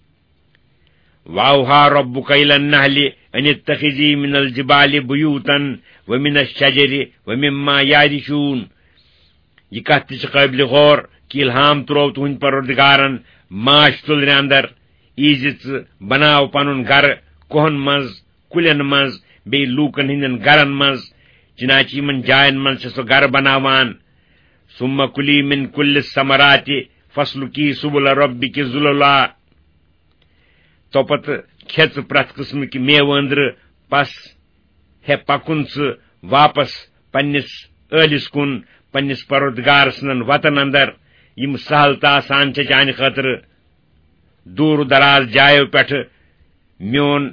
वाउहा रब्बुका इलन नहलि अन इत्तखिज़ी मिनल जिबालि बुयूतन व मिनश शजरि व मिम्मा यारिशून यह कथ त काबिल गौर कि इल्हाम त्रो तुहंद परवरदिगारन माश तुलने अंदर ईज बनाव पनुन घर कोहन मज कुलन मज बे लूकन हिंदन गरन मज चिनाची मन जायन मज सो घर बनावान सुम्मा कुली मिन कुल्ल समराति फस्लुकी सुबुल रब्बिकी जुलला तो पत खेच प्रथ किस्म की मेव अंदर पस हे पकुन वापस पन्निस अलिस कुन पन्निस परवरदिगार सन वतन अंदर यम सहलता आसान चान खतर दूर दराज जायो पेठ म्योन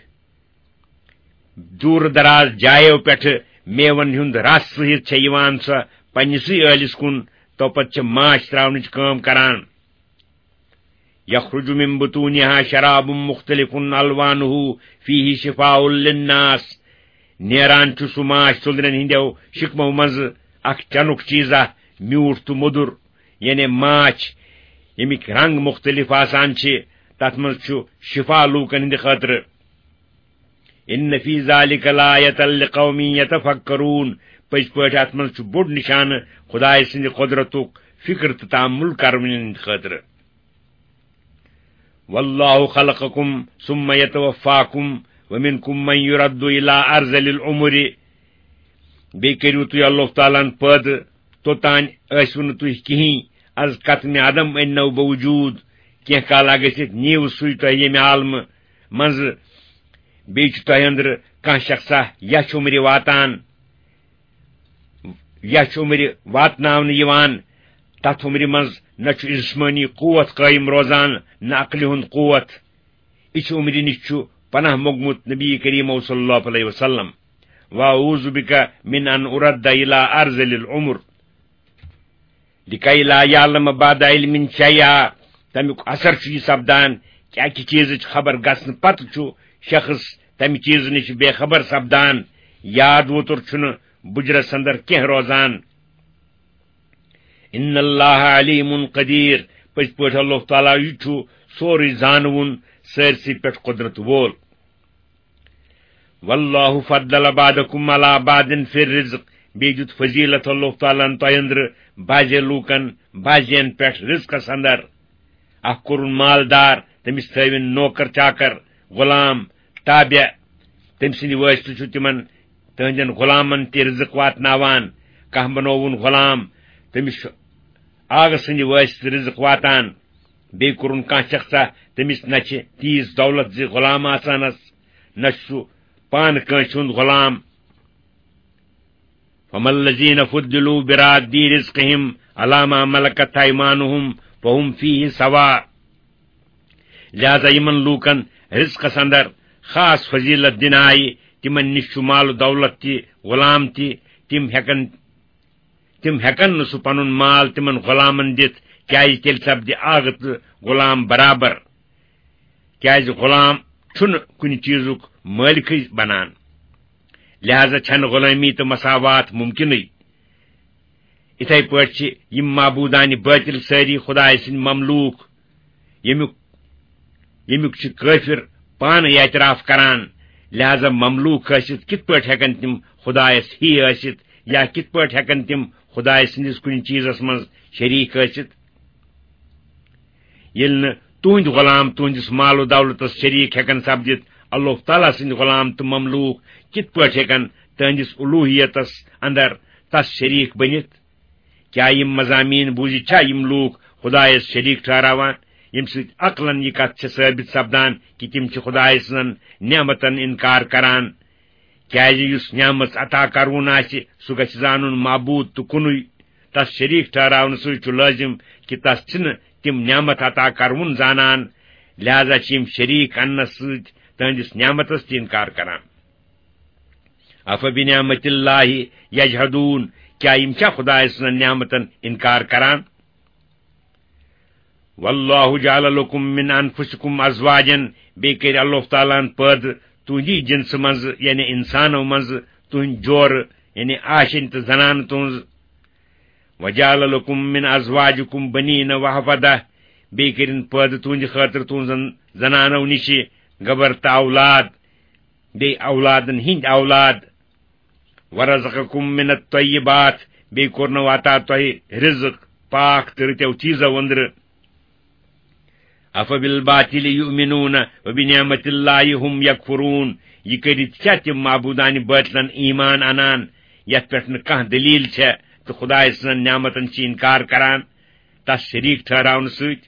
दूर दराज जायो पेठ मेवन हुंद रस हित सह पन्निसै अलिस कुन तो पत माश त्रावनच काम करान यखरुजु मिन बुतूनिहा शराबुम मुख्तलिफुन अलवानुहु फीहि शिफाउल लिन्नास नेरान छु सु माश तुलरन हिंदेव शिकमो मज अख चनुक चीजा म्यूठ तो मुदुर यानी माछ यमिक रंग मुख्तलिफ आसान छे तथ मज छु शिफा लूकन हिंद खातिर इन फी ज़ालिका लायतन लिक़ौमिन यतफक्करून पज पट अथ मज छु बोड़ निशान खुदाय सिंद कुदरतुक फिक्र त तामुल करवन हिंद खातिर वल्लाहु खलक़कुम सुम्मा यतवफ़्फ़ाकुम व मिनकुम मन युरद्दु इला अर्ज़लिल उमरि बे करियो तुय अल्लाह तालान पद तोतान ऐसुन तुय किही अज कतम अदम अन्नो बवजूद क्या काला गसित नीव सुई तो ये आलम मज बे तह अंदर कह शख्सा यश उम्र वातान यश उम्र वातनावन यवान तथ उम्र मज न जिस्मानी कुव्वत कायम रोजान न अक्ल हुंद कुव्वत इस उम्र निश पनाह मोगमुत नबी करीम सल्लल्लाहु अलैहि वसल्लम वाऊज़ु बिका मिन अन उरद्द इला अर्ज़लिल उम्र लिकै ला यालम बाद इल्मिन शैया तमिक असर छु सपदान क्या कि चीज खबर गसन पत छु शख्स तमि चीज निश बेखबर सपदान याद वोतुर छुन बुजरस अंदर कह रोजान इन्नल्लाह अलीमुन कदीर पज पट अल्लाह ताला यु सोरी जानवुन सरसी पेट कुदरत वोल वल्लाहु फद्दल बादकुम अला बादिन फिर रिज़्क़ बेजुत फजीलत अल्लाह ताला तयंद्र बाजे लूकन बाजेन पेट रिज़्क़स अंदर अकुरुन मालदार तमिस थविन नौकर चाकर गुलाम ताबे तमसिन वस्तु छु तिमन तहंदन गुलामन ते रिज़्क़ वातनावान कह बनोवुन गुलाम तमिस आग सिंद वस्तु रिज़्क़ वातान बे कुरुन कह शख्सा तमिस न तीस दौलत जी गुलाम आसानस न पान कंस हुंद गुलाम फमल्लज़ीन फुद्दिलू बिराद्दी रिज़्क़िहिम अला मा मलकत अयमानुहुम फहुम फीहि सवा लिहाजा यमन लूकन रिज़्क़स अंदर खास फजीलत दिन आई तिमन निश माल दौलत ति गुलाम ति तिम हेकन तिम हेकन न सु पनुन माल तिमन गुलामन दित क्या तेल सपद आगत गुलाम बराबर क्या गुलाम छुन कुन चीजुक मालिक बनान लिहाजा छन गुलामी तो मसावात मुमकिन इथे पट यम माबूदान बातिल सारी खुदाय सिंद ममलूक यमुक यमुक काफिर पान एतराफ करान लिहाजा ममलूक आसित कित पट हेकन तिम खुदायस ही आसित या कित पट हेकन तिम खुदाय सिंदिस कुन चीजस मज शरीक आसित यिल तुंद गुलाम तुंदिस मालो दौलतस शरीक हेकन सपदित अल्लाह ताला सिंद गुलाम तो ममलूक कित पट हेकन तहंदिस उलूहियतस अंदर तस शरीक बनित क्या यम मजामीन बूझि छा यम लूक खुदायस शरीक ठहरावान यम सित अक्लन यह कथ साबित सपदान कि तिम खुदाय सन नेमतन इनकार करान क्या युस नेमत अता करवुन आसि सु गछ जानुन माबूद तो कुनुई तस शरीक ठहरावन सु लाजिम कि तस छिन तिम नेमत अता करवुन जानन लिहाजा छिम शरीक अन्न सत तहंदिस नेमतस ति इनकार करान अफ बिनिअमतिल्लाहि यजहदून क्या यम छा खुदाय सन नेमतन इनकार करान वल्लाहु जअल लकुम मिन अनफुसिकुम अज़वाजन बे कर अल्लाह ताला पैद तुंदी जिन्स मज यानी इंसानों मज तुंद जोर यानी आशिन तो जनान तुज वजअल लकुम मिन अज़वाजिकुम बनीन व हफदा बे कर पैद तुंद खातिर तुजन जनानों निश गबर तो औलाद बे औलादन हिंद औलाद वरज़क़कुम मिन अत्तय्यिबात बे कोरनो अता तोह रिज़्क़ पाक तरतो चीज़ो अंदर अफबिल बातिल युमिनून व बिनिअमतिल्लाहि हुम यकफुरून यह करित क्या तिम माबूदान बातिलन ईमान अनान यथ पेट न कह दलील छे तो खुदाय सन नियामतन से इनकार करान तस शरीक ठहरावन सत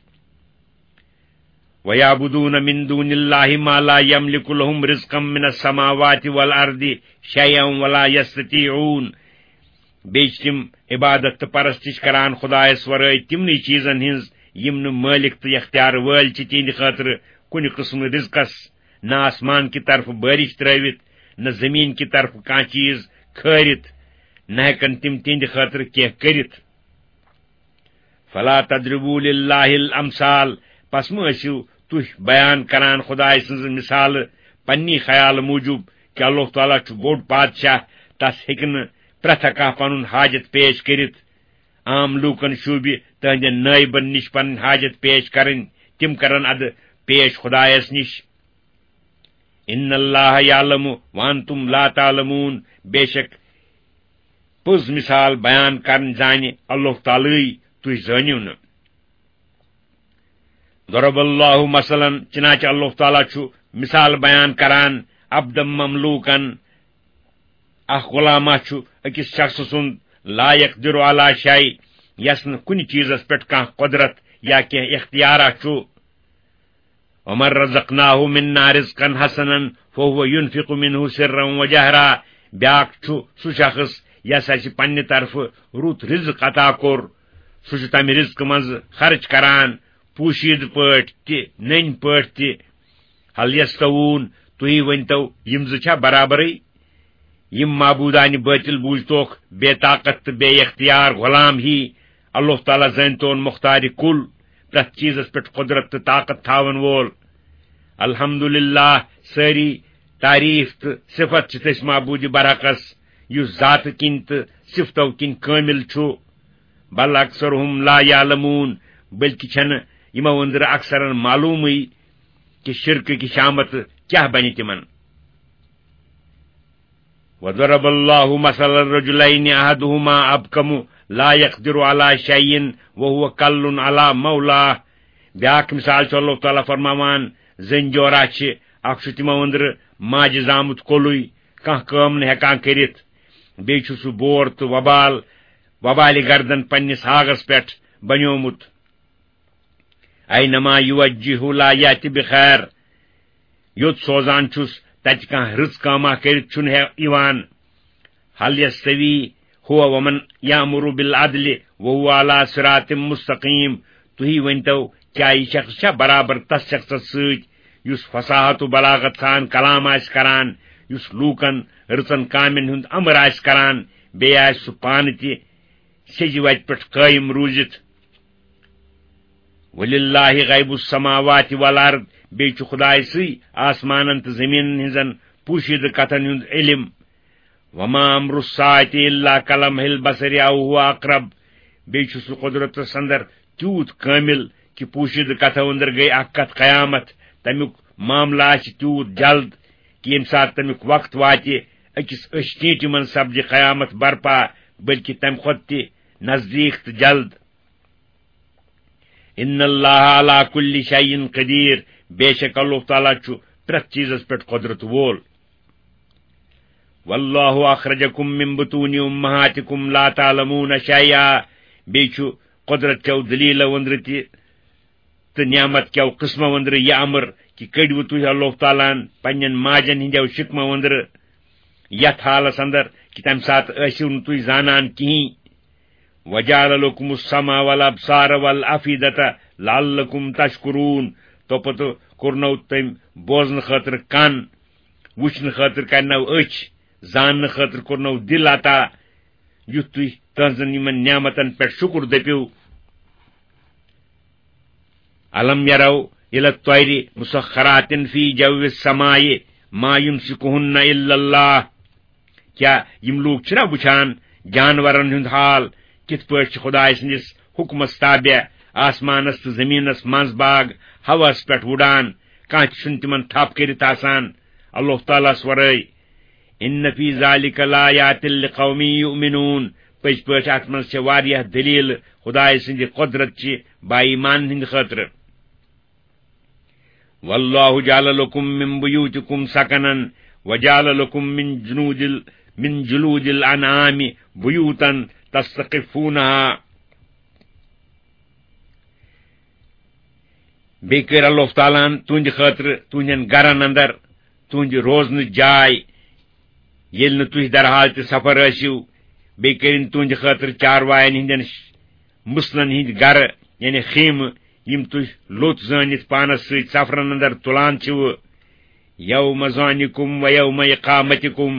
वयाबुदून मिन दूनिल्लाहि मा ला यमलिकु लहुम रिज़्क़म मिनस समावाति वल अर्दि शयअन वला यस्ततीऊन बेच तिम इबादत परस्तिश करान खुदायस वराय तिमनी चीजन हिंज यम न मालिक तो इख्तियार वल तिंद खातिर कुन किस्म रिज़्क़स न आसमान की तरफ बारिश त्रवित न जमीन की तरफ कह चीज खरित न हेकन तिम तिंद खातिर कह करित फला तद्रिबू लिल्लाहिल अमसाल पस मसु तुह बयान करान खुदाय सज मिसाल पन्नी ख्याल मूजूब कि अल्लाह ताला छु बोड बादशाह तस हेकन प्रथ कह पनुन हाजत पेश करित आम लूकन शूबि तहद नायबन निश पन हाजत पेश करन तिम करन अद पेश खुदायस निश इन्नल्लाह यालमु वांतुम ला तालमून बेशक पुज मिसाल बयान करन जाने अल्लाह ताला तुह जानियो न दरबल्लाहु मसलन चनाच अल्लाह ताला छु मिसाल बयान करान अब्दम ममलूकन अख गुलामा छु अकिस शख्स सुन ला यक़दिरु अला शै यसन कुन चीजस पेट कह कुदरत या के इख्तियार छु वमन रज़क़नाहु मिन्ना रिज़्क़न हसनन फहुव युनफ़िक़ु मिन्हु सिर्रन व जहरा ब्याक छु सु शख्स यस अस पन्ने तरफ रुत रिज़्क़ अता कोर सु छु तम रिज़्क़ मज खर्च करान पूशीद पट ति नन पट ति हल यस्तवून तुही वनतो यम ज बराबरी यम माबूदान बातिल बूझतोख बेताकत तो बे इख्तियार गुलाम ही अल्लाह ताला जानतोन मुख्तार कुल प्रत चीजस पे कुदरत तो ताकत थावन वोल अल्हम्दुलिल्लाह सारी तारीफ तो सिफत तस माबूद बरकस युस जात किन तो सिफतो किन कामिल छु बल अक्सरहुम ला यालमून बल्कि छन यमो अंदर अक्सरन मालूम कि शिरक की शामत क्या बनी तिमन वदरबल्लाहु मसलन रजुलैनि अहदुहुमा अबकमु ला यक़दिरु अला शैइन वहुव कल्लुन अला मौला ब्याक मिसाल छ अल्लाह ताला फरमावान जंजोरा छ अख छु तिमो अंदर माज जामुत कोलुई कह काम न हेकान करित बे छु सु बोर तो वबाल वबाल गर्दन पन्निस हागस पेट बन्योमुत ऐनमा युवज्जिहु ला याति बिखैर युत सोजान छुस तच कह रिज कामा कर छुन है इवान हल यस्तवी हुआ वमन यामुरु बिल अदल वहुवा अला सिरातिम मुस्तकीम तुही वनतो क्या यह शख्स छा बराबर तस शख्स सत युस फसाहत बलागत सान कलाम आस करान युस लूकन रचन कामिन हुंद अमर आस करान बे आस सु पान ति सेज वत पे कायम रूजित वलिल्लाहि गैबुस समावाति वल अर्द बे छु खुदाय सी आसमानन तो जमीन हिजन पूशिद कथन हुंद इल्म वमा अमरु साअति इल्ला कलमहिल बसरि औ हुवा अक़रब बे छु सु कुदरत संदर तूत कामिल कि पूशिद कथ अंदर गई अकत कयामत तमुक मामला तूत जल्द कि यम सात तमुक वक्त वाति अकिस अशनीट मन सब्ज कयामत बरपा बल्कि तम खुद ति नजदीक तो जल्द इन्नल्लाह अला कुल्लि शैइन कदीर बेशक अल्लाह ताला छु प्रत चीजस पे कुदरत वोल वल्लाहु अखरजकुम मिन बुतूनि उम्महातिकुम ला तालमून शैया बेछु कुदरत के दलील वंद्रति तो नियामत के किस्म वंद्र यह अमर कि कड़व तुह अल्लाह ताला पन्न माजन हिंदो शिकम वंद्र यथ हालस अंदर कि तम सात ऐसु तुह जानान कहीं वजाल लकुम समा वल अबसार वल अफीदत लअल्लकुम तशकुरून तो पत कुरनो तम बोजन खातिर कान वुचन खातिर करनो अच जान खातिर कुरनो दिल अता युत तुह तहजन यमन नियामतन पे शुक्र दपियो अलम यरौ इला त्वैरि मुसख्खरातिन फी जव्विस समाये मा युमसिकुहुन्ना इल्लल्लाह। क्या यम लोग छना वुछान जानवरन हुंद हाल कित पट खुदाय सन्दिस हुक्मस ताबे आसमानस तो जमीनस मंज बाग हवास पे उड़ान कह तिमन थप करित आसान अल्लाह तालास वरै। इन्न फी ज़ालिका लायातिल लिक़ौमिन युमिनून। पज पट अत मज छ वारियाह दलील खुदाय सन्दि कुदरत ची बाईमान हिंद खतर। वल्लाहु जाल लकुम मिन बुयूतिकुम सकनन वजाल लकुम मिन जुनूदिल मिन जुलूदिल अनआमि बुयूतन तस्तखिफूनहा। बेकर अल्लाह ताला तुंद खतर तुंदन गरन अंदर तुंद रोजन जाय येल न तुह दरहाल ते सफर आसिव। बेकरिन तुंद खतर चारवायन हिंदन मुसलन हिंद गर यानी खीम यम तुह लोत जानित पानस सत सफरन अंदर तुलान छव। यौम ज़ानिकुम व यौम इक़ामतिकुम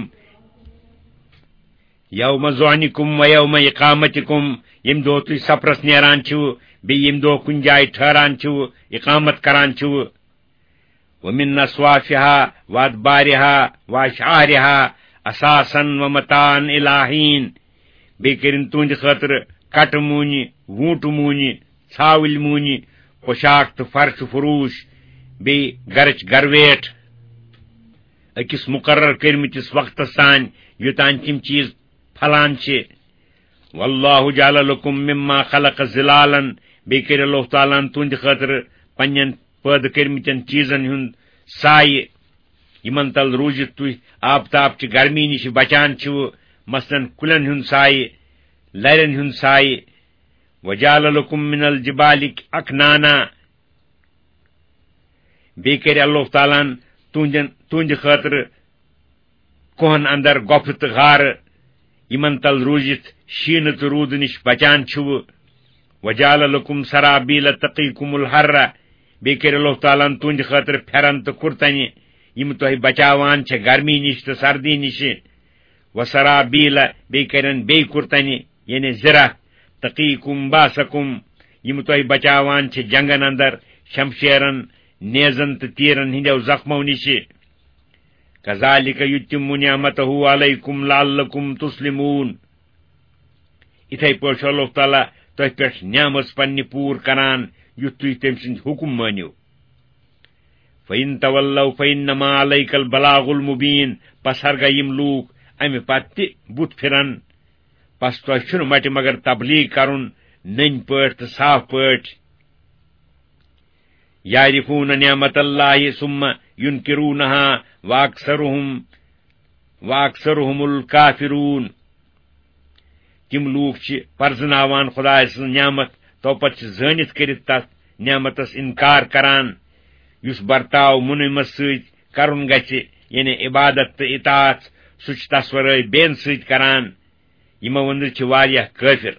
यौम ज़ानिकुम व यौम इक़ामतिकुम यम दो तुह सफरस नेरान छव बे यम दो कुन जाय ठहरान छव इकामत करान छव। वमिन अस्वाफिहा व अदबारिहा व अशआरिहा असासन व मतान इलाहीन। बेकरिन तुंद खतर कट मूनि वूट मूनि छावल मूनि पोशाक तो फर्श फरूश बे गरच गरवेट अकिस मुकर्रर करमितिस वक्तस तान युतान तिम चीज फलान छे। वल्लाहु जाल लकुम मिम्मा खलक ज़िलालन। बेकर अल्लाह ताला तुंद खतर पन्न पैद करमितन चीजन हुंद साय यमन तल रूजित तुह आबताब च गर्मी निश बचान छव मसलन कुलन हुंद साय लरन हुंद साय। वजाल लकुम मिनल जिबालि अकनाना। बेकर अल्लाह ताला तुंदन तुंद खतर कोहन अंदर गोफत गार यमन तल रूजित शीन तो रूद निश बचान छव। वजाल लकुम सराबील तकीकुमुल हर्रा। बेकर अल्लाह ताला तुंद खतर फेरन तो कुर्तनि यम तुह बचावान छ गर्मी निश तो सर्दी निश। वसराबील बेकरन बे कुर्तनि यानी जिरा तकीकुम बासकुम यम तुह बचावान छ जंगन अंदर शमशेरन नेजन तो तीरन हिंदो जख्मों निश। कज़ालिक युतिम्मु निअमतहु अलैकुम लअल्लकुम तुस्लिमून। इथे पट अल्लाह ताला तुह पे नियामत पन्नि पूर करान युत तुह तम सिंद हुकुम मानिव। फ़इन तवल्लौ फ़इन्नमा अलैकल बलागुल मुबीन। पस हरगा यम लूक अमि पत्ति बुत फिरन पस तुह छुन मट मगर तबलीग करुन नन पट तो साफ पट। यारिफून निअमतल्लाहि सुम्मा युनकिरूनहा वाक्सरुहुम वाक्सरुहुमुल काफिरून। तिम लूक छ परजनावान खुदाय सं नियामत तो पत जानित करित तथ नियामतस इनकार करान। युस बर्ताव मुनमस सत करुन गछ यानी इबादत तो इताअत सु छ तस वरै बेन सत करान। यमो अंदर छ वारियाह काफिर।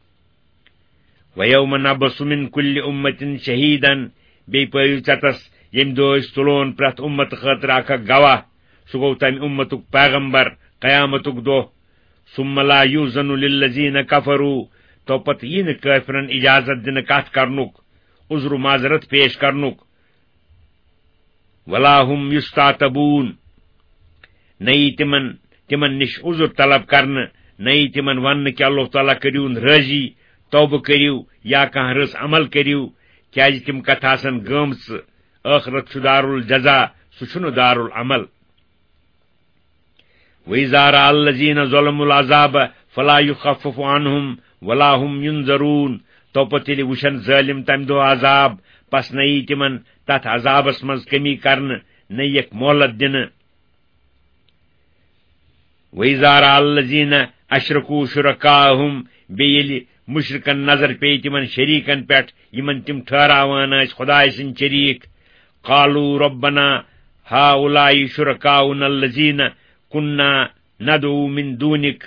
वयौम नबसु मिन कुल्लि उम्मतिन शहीदन। बे पयु चतस यम दो तुलोन प्रथ उम्मत खतर अख गवाह सु गो तम उम्मतुक पैगंबर कयामतुक दो। सुम्मा ला युज़नु लिल्लज़ीन कफरू। तो पत यीन काफिरन इजाजत दिन कथ करनुक उज़्र माजरत पेश करनुक। वला हुम युस्तातबून। नई तिमन तिमन निश उज़्र तलब करन नई तिमन वन कि अल्लाह ताला करिउन राजी तौब करिउ या कह रस अमल करिउ क्या तिम कथासन गमस आखिरत छु दारुल जजा सुछुनु दारुल अमल। वइज़ा रअल्लज़ीन ज़लमुल अज़ाब फला युखफ़्फ़फ़ु अन्हुम वला हुम युनज़रून। तो पतिल वुशन जालिम तम दो अजाब पस नई तिमन तथ अजाबस मज कमी करन नई एक मोहलत दिन। वइज़ा रअल्लज़ीन अशरकू शुरकाहुम। बेयलि मुशरिकन नजर पे तिमन शरीकन पेट यमन तिम ठहरावान अस खुदाय सिन शरीक। क़ालू रब्बना हाउलाई शुरकाउना अल्लज़ीन कुन्ना नदउ मिन दूनिक।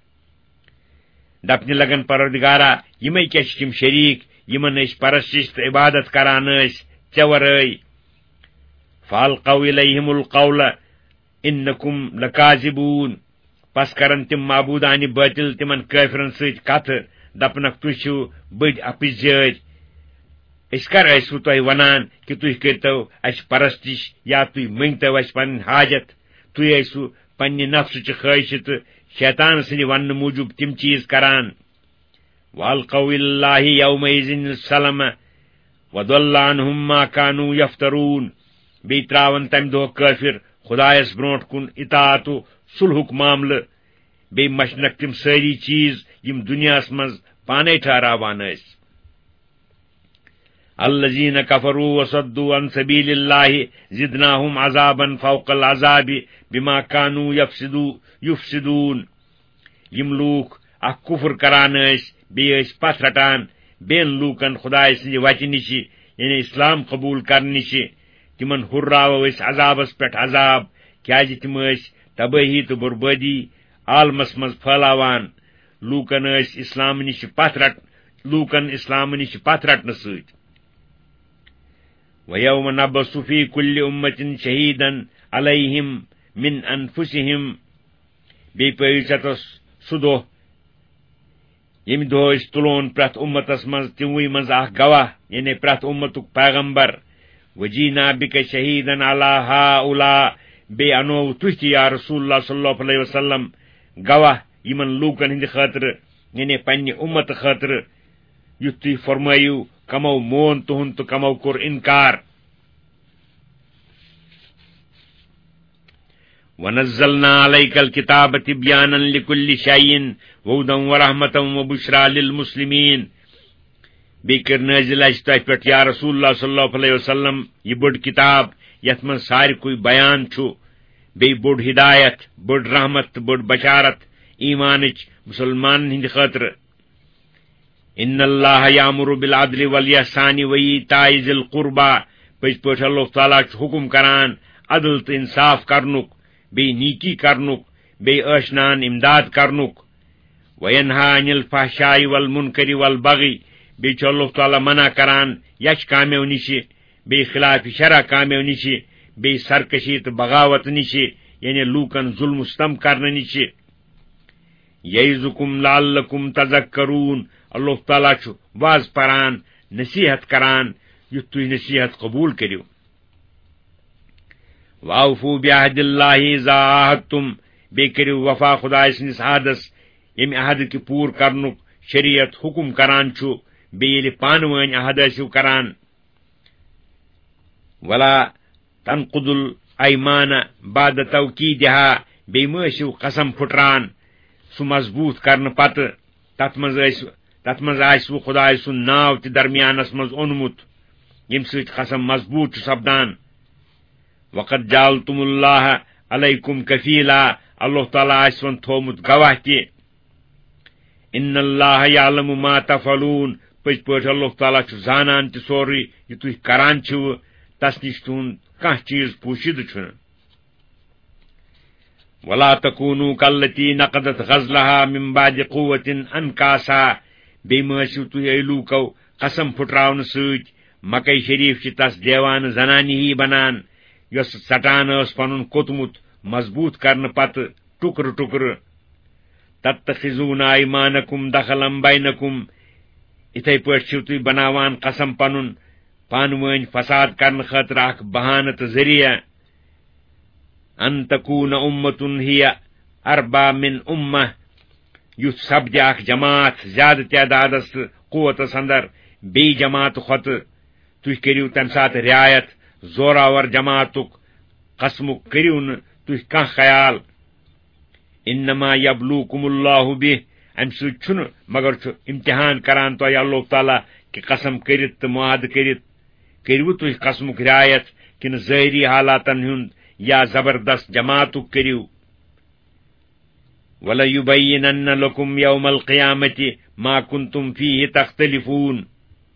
दपने लगन परवरदिगारा यमै क्या तिम शरीक यमन अस परस्तिश तो इबादत करान चे वरै। फ़अल्क़ौ इलैहिमुल क़ौल इन्नकुम लकाज़िबून। पस करन तिम माबूदानि बातिल तिमन काफिरन सत कथ दपनक तुह छु बड़ अपिज अस कर ऐसु तुह वनान कि तुह करतो अस परस्तिश या तुह मंगतो अस पन हाजत तुह ऐसु पन्ने नफ्स ख्वाहिश तो शैतान सद वन मूजूब तिम चीज करान वल्कौ इलल्लाहि यौमइज़िन सलम वदल्ल अन्हुम मा कानू यफ्तरून बे त्रावन तम दो काफिर खुदायस ब्रोट कुन इताअत सुलहुक मामल बे मशनक तिम सारी चीज यम दुनियास मज पाने ठहरावान अस अल्लज़ीन कफरू वसद्दू अन सबीलिल्लाहि ज़िदनाहुम अज़ाबन फौकल अज़ाबि बिमा कानू यफ्सिदू युफ्सिदून यम लूक अख कुफर करान अस बे अस पथ रटान बेन लूकन खुदाय सि वचि निश यानी इस्लाम कबूल करने निश तिमन हुर्रावो अस अजाबस पेठ अजाब क्या तिम अस तबाही तो बर्बादी आलमस मज फैलावान लूकन अस इस्लाम निश पथ रट लूकन इस्लाम निश पथ रटन सत वयौम नबसु फी कुल्लि उम्मतिन शहीदन अलैहिम मिन अनफुसिहिम बे पैचतस सुदो यम दो तुलोन प्रथ उम्मतस मज तिमुई मज अख गवाह यानी प्रथ उम्मतुक पैगंबर वजीना बिक शहीदन अला हाउला बे अनो तुह या रसूलुल्लाह सल्लल्लाहु अलैहि वसल्लम गवाह यमन लूकन हिंद खातिर यानी पन्ने उम्मत खातिर युत तुह फरमायु कमो मोन तुहन तो कमो कोर इनकार वनज़्ज़लना अलैकल किताब तिब्यानन लिकुल्लि शैइन वहुदन वरहमतन वबुश्रा लिल मुस्लिमीन बेकर नाज़िल अस तुह पेठ या रसूलुल्लाह सल्लल्लाहु अलैहि वसल्लम यह बड़ किताब यथ मन सार कोई बयान छु बे बड़ हिदायत बड़ रहमत बड़ बशारत ईमानच मुसलमान हिंद खातिर इन्नल्लाह यामुरु बिल अदलि वल इहसानि व ईताइ ज़िल कुर्बा पज पठ अल्लाह ताला हुकुम करान अदल तो इंसाफ करनुक बे नीकी करनुक बे आशनान इमदाद करनुक वयनहा अनिल फहशाइ वल मुनकरि वल बगी बे अल्लाह ताला मना करान यश काम्यो निश बे खिलाफ शरा काम्यो निश बे सरकशी तो बगावत निश यानी लूकन जुल्म स्तम करने निश यइज़ुकुम लअल्लकुम तज़क्करून अल्लाह ताला छु वाज परान नसीहत करान युत तुह नसीहत कबूल करियो वाउफू बिअहदिल्लाहि इज़ा आहदतुम बे करियो वफा खुदाय सिंस अहदस यम अहद के पूर करनुक शरीयत हुकुम करान छु बे ये पानवन अहद आसिव करान वला तनकुदुल ऐमान बाद तौकीदिहा बे मसिव कसम फुटरान सु मजबूत करन पत तथ मज तथ मज आसव खुदाय सुन नाव त दरमियानस मज ओनमुत यम सत कसम मजबूत सपदान वक़द जालतुमुल्लाह अलैकुम कफीला अल्लाह ताला आसवन थोमुत गवाह ते इन्नल्लाह यालमु मा तफलून पज पठ अल्लाह ताला छु जानान त सोरी ये तुह करान छु तस निश तुन कह चीज पूशिद छु वला तकूनु कल्लती नक़दत गज़लहा मिन बाद क़ुव्वतिन अनकासा बेमसिव तुह लूको कसम फुटरावन सत मकई शरीफ च तस देवान जनानी ही बनान यस सटान पनुन कोतमुत मजबूत करन पत टुकर टुकर तत्तखिजून ऐमानकुम दखलम बैनकुम इथे पठ तुह बनावान कसम पनुन पानवन फसाद करन खातिर अख बहान तो जरिया अन तकून उम्मतुन हिय अरबा मिन उम्मह युथ सब्द अख जमात ज्यादा तादादस कुव्वतस अंदर बे जमात खत तुह करियो तम सात रियायत जोरावर जमातुक कसमुक करियो न तुह कह ख्याल इन्नमा यबलूकुमुल्लाहु बिह अम सुन मगर छु इम्तिहान करान तो अल्लाह ताला कि कसम करित तो मुआहद करित करियो तुह कसमुक रियायत किन ज़ाहिरी हालातन हुंद या जबरदस्त जमातुक करियो वलयुबय्यिनन्न लकुम यौमल क़ियामति मा कुंतुम फीहि तख्तलिफून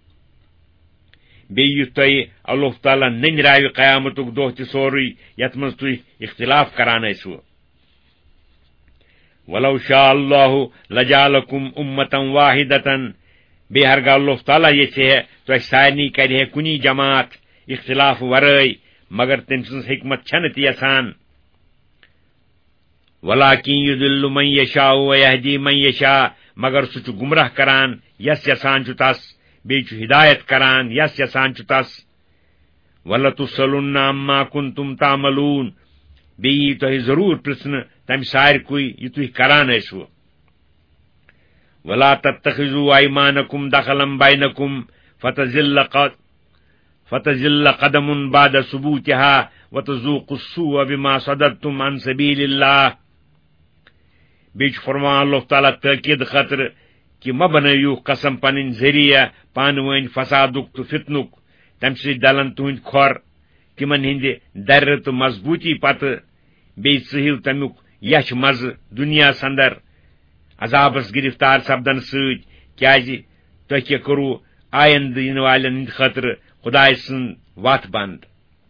बेयु तुह अल्लाह ताला नराव क़यामतुक दोह त सोरी यथ मज तुह इख्तिलाफ करान आसव वलौ शा अल्लाहु लजालकुम उम्मतन वाहिदतन बे हरगा अल्लाह ताला ये तुह सारनी करे कुनी जमात इख्तिलाफ वरय मगर तम सज हिकमत छन ती यसान वलाकिन युदिल्लु मन यशा व यहदी मन यशा मगर सु गुमराह करान यस यसान छु तस بیٚیہِ چھُ ہدایت کران یس یژھان چھُ تس وَلَتُسْأَلُنَّ عَمَّا كُنتُمْ تَعْمَلُونَ بیٚیہِ یی تۄہہِ ضروٗر پرژھنہٕ تمہِ سارِکُے یہِ تُہۍ کران ٲسوٕ وَلَا تَتَّخِذُوا أَيْمَانَكُمْ دَخَلًا بَيْنَكُمْ فَتَزِلَّ فَتَزِلَّ قَدَمٌ بَعْدَ ثُبُوتِهَا وَتَذُوقُوا السُّوءَ بِمَا صَدَدتُّمْ عَنْ سَبِيلِ اللَّهِ بیٚیہِ چھُ فرمان اللہ تعالیٰ تٲکیٖد خٲطرٕ کہِ مہ بنٲیِو قسم پنٕنۍ ذٔریعہٕ پانہٕ ؤنۍ فسادُک تہٕ فتنُک تمہِ سۭتۍ ڈلن تُہنٛدۍ کھۄر تِمن ہٕنٛدِ درِ تہٕ مضبوٗطی پتہٕ بیٚیہِ ژٕہِو تمیُک یچھ مزٕ دُنیاہس اندر عذابس گرفتار سپدن سۭتۍ کیازِ تۄہہِ کیٛاہ کوٚروٕ آیندٕ یِنہٕ والٮ۪ن ہٕنٛدِ خٲطرٕ خۄداے سٕنٛز وتھ بنٛد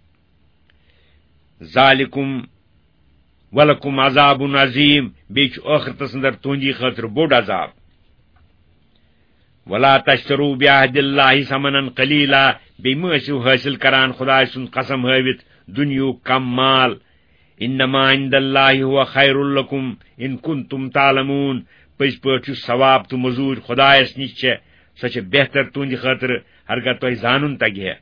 ذالِکُم وَلَکُم عذابٌ عظیٖم بیٚیہِ چھُ ٲخرتس اندر تُہنٛدی خٲطرٕ بوٚڑ عذاب وَلَا تَشْتَرُوا بِعَہْدِ اللہِ ثَمَنًا قَلِيلًا بیٚیہِ مہ ٲسِو حٲصِل کران خۄداے سُنٛد قسم ہٲوِتھ دُنیہُک کم مال اِنَّمَا عِندَ اللہِ هُوَ خَیْرٌ لَکُم اِن کُنتُم تَعْلَمُونَ پٔزۍ پٲٹھۍ چھُ ثواب تہٕ مٔزوٗرۍ خۄدایس نِش چھےٚ سۄ چھےٚ بہتر تُہنٛدِ خٲطرٕ ہرگاہ تۄہہِ زانُن تگہِ ہے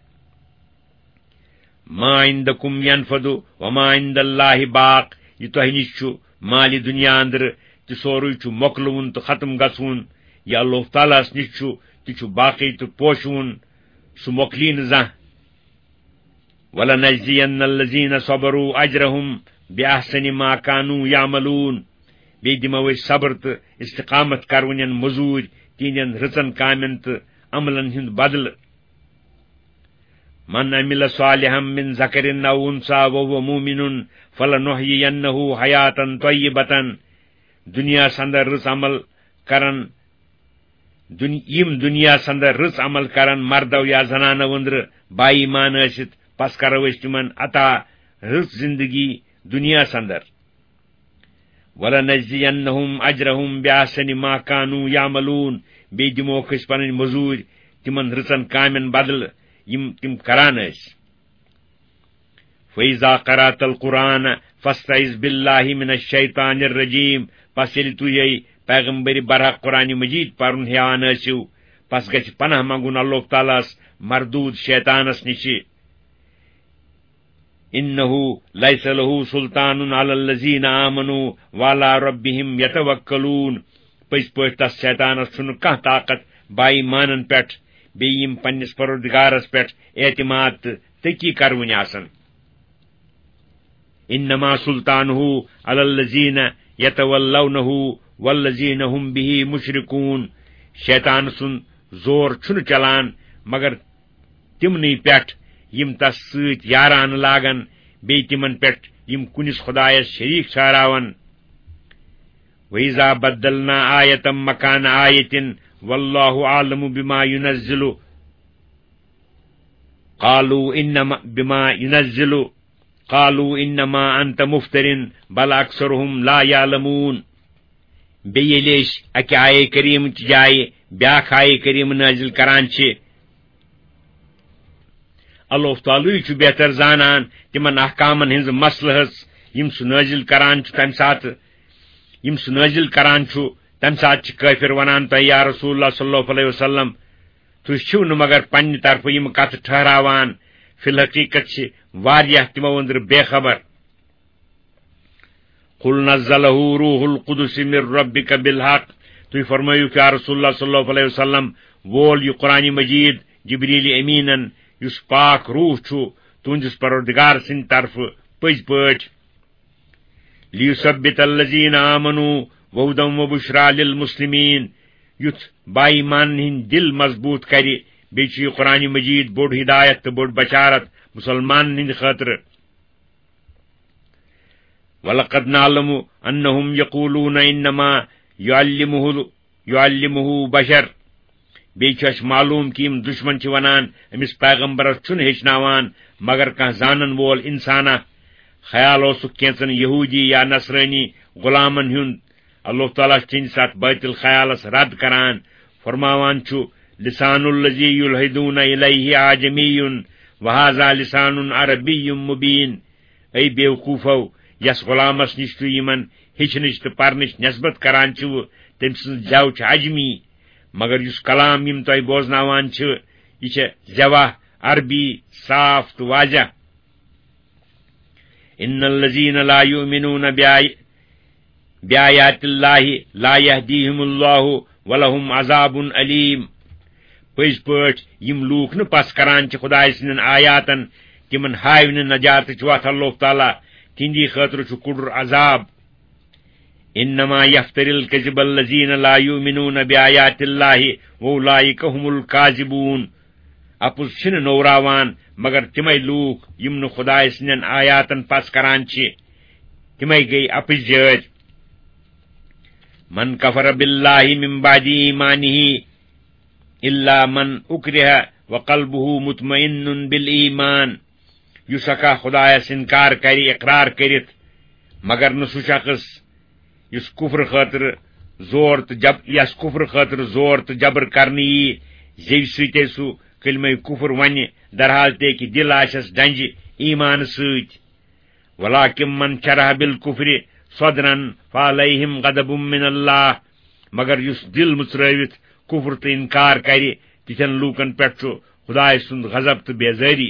مَا عِندَکُم يَنفَدُ وَمَا عِندَ اللہِ باق یہِ تۄہہِ نِش چھُ مالہِ دُنیا اندرٕ تہِ سورُے چھُ مۄکلوُن تہٕ ختم گژھوُن یہِ اللہ تعالیٰ ہس نِش چھُ تہِ چھُ باقٕے تہٕ پوشوُن سُہ مۄکلی نہٕ زانٛہہ وَلَنَجْزِيَنَّ الَّذِينَ صَبَرُوا أَجْرَهُمْ بِأَحْسَنِ مَا كَانُوا يَعْمَلُونَ بیٚیہِ دِمو أسۍ صبر تہٕ استقامت کرونٮ۪ن مٔزوٗرۍ تِہنٛدٮ۪ن رٕژن کامٮ۪ن تہٕ عملن ہُنٛد بدلہٕ من عمل صالحا من ذکر او انثى وهو مؤمن فلنحيينه حیاة طیبة دنیا اندر رٕژ عمل کرن یم دنیا اندر رٕژ عمل کرن مردو یا زنانو أنٛدرٕ با ایمان ٲسِتھ پس کرو أسۍ تِمن عطا رٕژ زندگی دنیا اندر وَلَنَجْزِيَنَّهُمْ أَجْرَهُمْ بِأَحْسَنِ مَا كَانُوا يَعْمَلُونَ بیٚیہِ دِموکھ أسۍ پنٕنۍ مٔزوٗرۍ تِمن رٕژن کامٮ۪ن بدلہٕ یِم تِم کران ٲسۍ فَإِذَا قَرَأْتَ الْقُرْآنَ فَاسْتَعِذْ بِاللَّهِ مِنَ الشَّيْطَانِ الرَّجِيمِ پس ییٚلہِ تُہۍ پیغمبرِ برحق قرآنِ مجیٖد پرُن ہیٚوان ٲسِو پس گژھِ پناہ منگُن اللہ تعالیٰ ہس مردوٗد شیطانس نِشہِ اِنَّهُ لَيْسَ لَهُ سُلطان عَلَى الَّذِينَ آمَنُوا وَعَلَى رَبِّهِمْ يَتَوَكَّلُونَ پٔزۍ پٲٹھۍ تس شیطانس چھُنہٕ کانٛہہ طاقت با ایمانن پٮ۪ٹھ بیٚیہِ یِم پننِس پروردگارس پٮ۪ٹھ اعتماد تہٕ تٔقی کروٕنۍ آسن اِنَّمَا سُلطانُهُ عَلَى الَّذِينَ يَتَوَلَّوْنَهُ وَالَّذِينَ هُمْ بِهِ مُشْرِكُونَ شیطان سُنٛد زور چھُنہٕ چلان مگر تِمنٕے پٮ۪ٹھ یِم تس سۭتۍ یارانہٕ لاگن بیٚیہِ تِمن پٮ۪ٹھ یِم کُنِس خۄدایس شریٖک ٹھہراون وَإِذَا بَدَّلْنَا آیَةً مَكَانَ آیَةٍ وَاللَّهُ أَعْلَمُ بِمَا يُنَزِّلُ قَالُوا إِنَّمَا بِمَا يُنَزِّلُ قَالُوا إِنَّمَا أَنْتَ مُفْتَرٍ بَلْ أَكْثَرُهُمْ لَا يَعْلَمُونَ بیٚیہِ ییٚلہِ أسۍ اَکہِ آیے کریٖمٕچ جایہِ بیٛاکھ آیے کریٖمہٕ نٲزِل کران چھِ اللہ تعالیٰ چھُ بہتر زانان تِمن احکامن ہٕنٛز مسلہٕ حظ یِم سُہ نٲزِل کران چھُ تمہِ ساتہٕ یِم سُہ نٲزِل کران چھُ تمہِ ساتہٕ چھِ کٲفِر ونان تۄہہِ یا رسول اللہ صلی اللہ علیہ وسلم تُہۍ چھِو نہٕ مگر پننہِ طرفہٕ یِم کتھٕ ٹھہراوان فی الحقیقت چھِ واریاہ تِمو أنٛدرٕ بے خبر قُلْ نَزَّلَهُ روح القدس من ربك بالحق تُہۍ فرمٲیِو یا رسول اللہ صلی اللہ علیہ وسلم وول یہِ قرآنِ مجیٖد جبریٖلِ امیٖنن یُس پاک روح چھُ تُہنٛدِس پروردگار سٕنٛدِ طرفہٕ پٔزۍ پٲٹھۍ لِیُثَبِّتَ الَّذِينَ آمَنُوا وَهُدًى وَبُشْرَى لِلْمُسْلِمِينَ یُتھ با ایمانن ہٕنٛدۍ دِل مضبوٗط کرِ بیٚیہِ چھُ یہِ قرآنِ مجیٖد بوٚڑ ہدایت تہٕ بوٚڑ بشارت مُسلمانن ہٕنٛدِ خٲطرٕ وَلَقَدْ نَعْلَمُ أَنَّهُمْ يَقُولُونَ إِنَّمَا يُعَلِّمُهُ يُعَلِّمُهُ بَشَر بیٚیہِ چھُ اَسہِ معلوٗم کہِ یِم دُشمن چھِ ونان أمِس پیغمبرس چھُنہٕ ہیٚچھناوان مگر کانٛہہ زانن وول اِنسانا خیال اوسُکھ کینٛژن یہوٗدی یا نصرٲنی غلامن ہُنٛد اللہ تعالیٰ چھُ تِہنٛدِس اتھ باطل خیالس رد کران فرماوان چھُ لِسان الذی یُلحدوٗنَ اِلیہ اعجمی وَہذا لِسان عربی مُبیٖن اے بیوقوٗفو یس غلامس نِش تُہۍ یِمن ہیٚچھنٕچ تہٕ پرنٕچ نٮ۪سبت کران چھِو تٔمۍ سٕنٛز زٮ۪و چھِ عجمی मगर युस कलाम यम तय बोजनावान छ यह छ ज़वाह अरबी साफ तो वाजह। इन्नल्लज़ीना ला युमिनून बिआयातिल्लाहि ला यहदीहुमुल्लाहु वलहुम अज़ाबुन अलीम। पज पट यम लूक न पस करान छ खुदाय सिंदन आयातन तिमन हाव न नजात वत अल्लाह ताला तिंदी खतर छु कुडुर अजाब। इन्नमा यफ्तरिल कज़िबल्लज़ीना ला युमिनून बिआयातिल्लाहि वउलाइका हुमुल काज़िबून। अपुज छिन नौरावान मगर तिमय लूक यम न खुदाय सिंदन आयातन पस करान छ तिमय गई अपजर। मन कफर बिल्लाहि मिन बादि ईमानिहि इल्ला मन उक्रिह व क़ल्बुहु मुतमइन्नुन बिल ईमान। युस हका खुदायस इनकार करि इकरार करित मगर न सु शख्स युस कुफ्र खतर जोर तो जब यस कुफ्र खतर जोर तो जबर करने यी जेव सते सु कलमे कुफ्र वन दरहाल ते कि दिल आशस डंज ईमान सत। वलाकिन मन शरह बिल कुफ्र सदरन फअलैहिम गदबुम मिनल्लाह। मगर युस दिल मुचरवित कुफ्र तो इनकार करि तिथन लूकन पे खुदाय सुंद गजब तो बेजारी।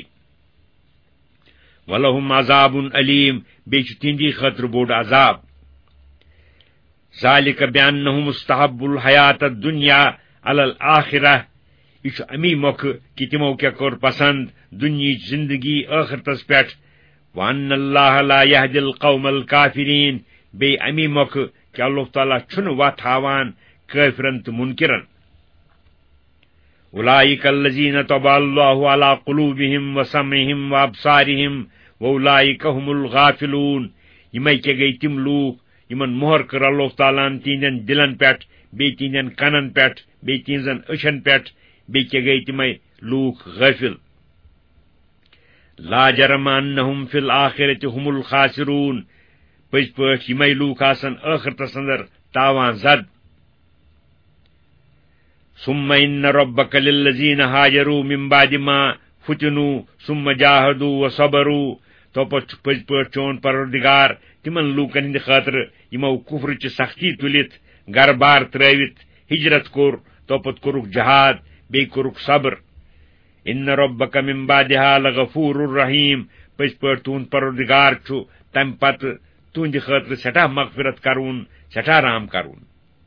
वलहुम अज़ाबुन अलीम बे तिंदी खतर बोड अजाब। ज़ालिक बिअन्नहुम मुस्तहब्बुल हयात दुनिया अलल आखिरह। यह अमी मौक कि तिमो क्या कोर पसंद दुनिया जिंदगी आखिरतस पे। वअन्नल्लाह ला यहदिल कौमल काफिरीन बे अमी मौक कि अल्लाह ताला छुन वत हावान काफिरन तो मुनकिरन। उलाइकल्लज़ीना तबअल्लाहु अला कुलूबिहिम व समइहिम व अबसारिहिम व उलाइका हुमुल गाफिलून। यमै के गई तिम लूक यमन मोहर कर अल्लाह ताला तिंदन दिलन पे बे तिंदन कनन पे बे तिंदन अशन पे बे के गई तिमै लूक गाफिल। ला जरम अन्नहुम फिल आखिरति हुमुल खासिरून। पज पट यमै लूक आसन आखिरतस अंदर तावान जद। सुम्मा इन्न रब्बक लिल्लज़ीना हाजरू मिन बादि मा फुतिनू सुम्मा जाहदू व सबरू। तो पज पट चोन परवरदिगार तिमन लूकन हिंद खातर यमो कुफ्र च सख्ती तुलित घर बार त्रवित हिजरत कोर तो पत कोरुक जहाद बे कोरुक सब्र। इन्न रब्बक मिन बादिहा लगफूरुर रहीम। पज पट तुन परवरदिगार छु तम पत तुंद खातर सठा मगफिरत करून सठा राम करून।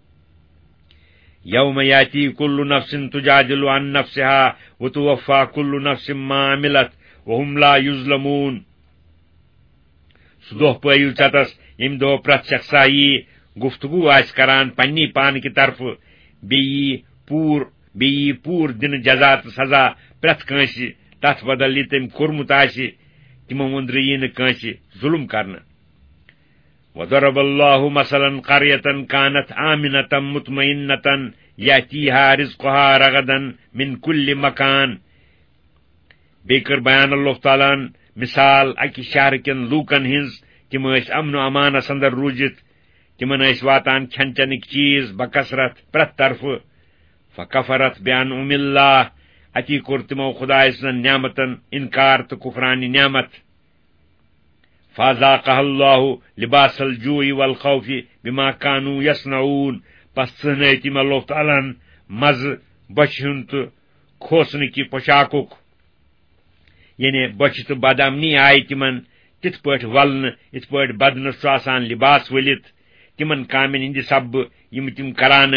यौम याती कुल्लु नफ्सिन तुजादिलु अन नफ्सिहा व तुवफ़्फ़ा कुल्लु नफ्सिन मा अमिलत व हुम ला युज़लमून। सुदोह पयु चतस यम दो प्रत शख्सा यी गुफ्तगू आस करान पन्नी पान की तरफ बे पूर बे पूर दिन जजा तो सजा प्रत कंस तथ बदल यी तम कोर्मुत आसि तिमो अंदर यी न कंस जुल्म करना। वदरबल्लाहु मसलन क़र्यतन कानत आमिनतन मुतमइन्नतन यातीहा रिज़्क़ुहा रगदन मिन कुल्लि मकान। बेकर बयान अल्लाह ताला मिसाल अकि शहर किन लूकन हिंज तिम अमन अमानस अंदर रूजित तिमन वातान खन चनिक चीज बकसरत प्रत तरफ। फकफरत बिअनउमिल्लाह अति कोर तिमो खुदाय सन न्यामतन इनकार तो कुफरानी न्यामत। फ़ाज़ाक़हल्लाहु लिबासल जूइ वल खौफ़ि बिमा कानू यसनऊन। पस सहने तिम अल्लाह ताला मज बचहुन तो खोसन की पोशाकुक यानी बच तो बदअमनी आय तिमन तिथ पट वलन इत पट बदन आसान लिबास वलित तिमन कामिन हिंद सब यम तिम करान।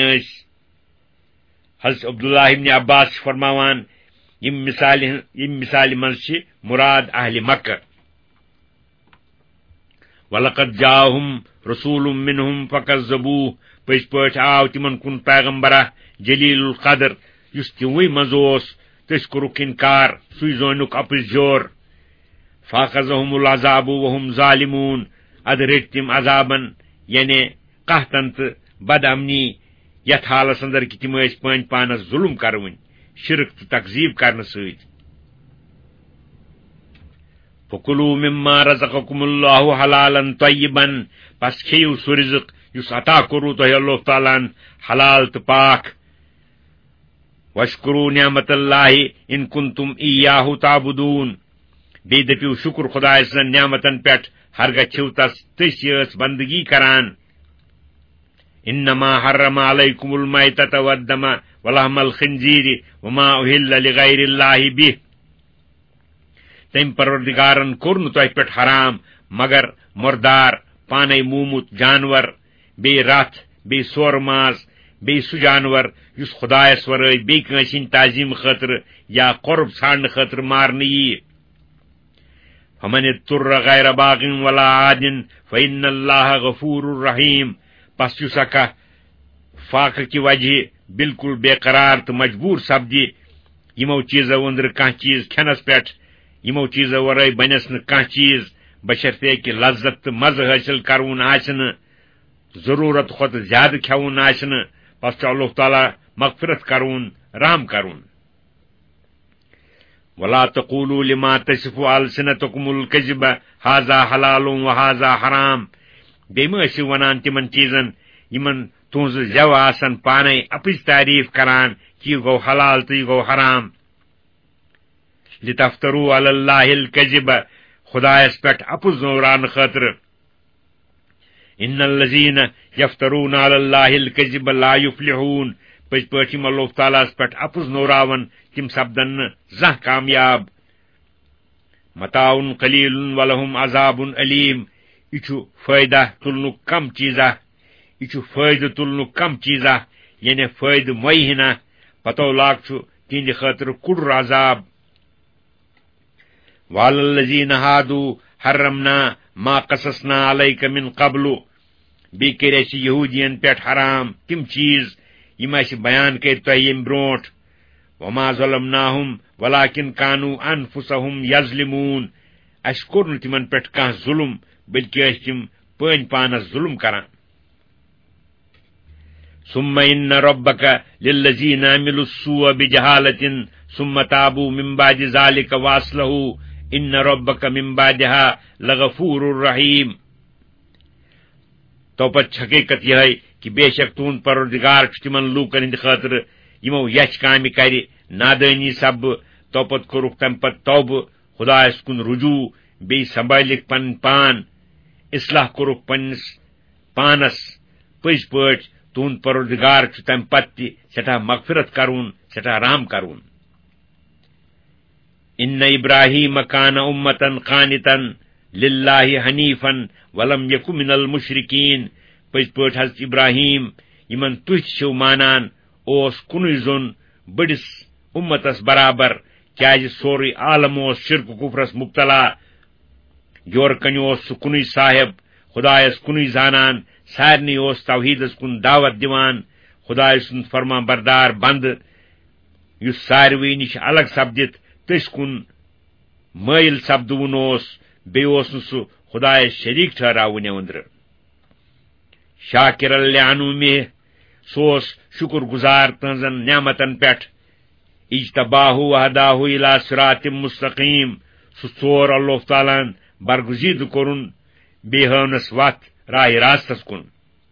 हज़रत अब्दुल्लाह इब्न अब्बास फरमावान यम मिसाल यम मिसाल मज मुराद अहले मक्का। वलक़द जाअहुम रसूलुम मिनहुम फ़कज़्ज़बूह। पज पट आव तिमन कुन पैगंबरा जलीलुल क़द्र युस तिमवै मज ओस तस कोरुक इनकार सुई जोनुक अपज जोर। फ़ाख़ज़हुमुल अज़ाबु वहुम ज़ालिमून। अद रट तिम अजाबन यानी कहतन तो बदअमनी यथ हालस अंदर कि तिम पन पानस जुल्म करवन शिरक तो तकजीब करने सत। फ़कुलू मिम्मा रज़क़कुमुल्लाहु हलालन तय्यिबन। पस खेयु सु रिज़्क़ युस अता कोरु तोह अल्लाह ताला हलाल तो पाक। वश्कुरू निअमतल्लाहि इन कुंतुम इय्याहु ताबुदून। बे दपियु शुक्र खुदाय सन निअमतन पेट हरगह छिव तस तस बंदगी करान। इन्नमा हर्रम अलैकुमुल मैतत वद्दम वलहमल खिंजीर वमा उहिल्ल लिगैरिल्लाहि बिह। तम परवरदिगारन कोर न तुह पे हराम मगर मुर्दार पाने मूमुत जानवर बे रथ बे सोर माज बे सु जानवर युस खुदायस वरय बे कंसिन ताजीम खतर या कुर्ब छाड़न खतर मारने यी। फमन तुर्र गैर बागिन वला आदिन फइन्नल्लाह गफूरुर रहीम। पस युसका फाक की वजह बिल्कुल बेकरार तो मजबूर सपदि यमो चीजों अंदर कह चीज खनस पे यमो चीजों वरय बनस न कह चीज बशर्ते कि लज्जत तो मज़ हासिल करुन आसन जरूरत खुद ज्यादा खेवन आसन। पस तो अल्लाह ताला मगफिरत करुन राम करुन। वला तक़ूलू लिमा तसिफु अलसिनतकुमुल कज़िब हाज़ा हलालुन व हाज़ा हराम। बेम ऐसे वनान तिमन चीजन यमन तुज जव आसन पाने अपज तारीफ करान कि यह गो हलाल तो यह गो हराम। लितफ्तरू अलल्लाहिल कज़िब खुदायस पेट अपुज नौरान खतर। इन्नल्लज़ीन यफ्तरून अलल्लाहिल कज़िब ला युफ्लिहून। पज पट यम अल्लाह ताला पेट अपुज नौरावन तिम सपदन जह कामयाब। मताउन कलीलुन वलहुम अज़ाबुन अलीम। यह फायदा तुलनु कम चीजा यह फायद तुलनु कम चीजा यानी फायद मोहिना पतो लाग तिंद खतर कुड़ अजाब। वालल्लज़ीन हादू हर्रमना मा कससना अलैका मिन क़ब्लु। बे कर यहूदियन पे हराम तिम चीज यम बयान कर तुह यम ब्रोट। वमा ज़लमनाहुम वलाकिन कानू अनफुसहुम यज़लिमून। अस कोर तिमन पे कह जुल्म बल्कि तिम पन पानस जुल्म करान। सुम्म इन्न रब्बक लिल्लज़ीन अमिलु स्सूअ बिजहालतिन सुम्म ताबू मिन बादि ज़ालिक वास्लहू इन्न रब्बक मिन बादिहा लगफूरुर रहीम। तो पत हकीकत यह कि बेशक तुंद परवरदिगार तिमन लूकन हिंद खतर यमो यच कामि कर नादानी सब तो पत कोरुक तम पत तौब खुदायस कुन रुजू बे संभालिक पन पान इस्लाह कोरुक पन्निस पानस पज पट तुंद परवरदिगार तम पत सठा मगफिरत करुन सठा राम करुन। इन्न इब्राहीम कान उम्मतन कानितन लिल्लाहि हनीफन वलम यकु मिनल मुशरिकीन। पज पट हज़रत इब्राहीम यमन तुह छो मानान ओस कुन जोन बड़िस उम्मतस बराबर क्या सोरे आलम शिरक कुफरस मुब्तला। योर कन सह कुन साहिब खुदायस कुन जानान सारनी तौहीदस कुन दावत दिवान खुदाय सुंद फरमा बरदार बंद युस सारवी निश अलग सपदित तस कुन माइल सपदुन बे सह खुदाय शरीक ठहरावन अंदर। शाकिर अनूमिह सोस शुक्र गुजार तहजन न्यामतन पे इज्तबाहु वहदाहु इला सिरातिम मुस्तकीम। सह चोर अल्लाह तालान बरगुजीद कोरुन बे हवनस वत राह रास्तस कुन।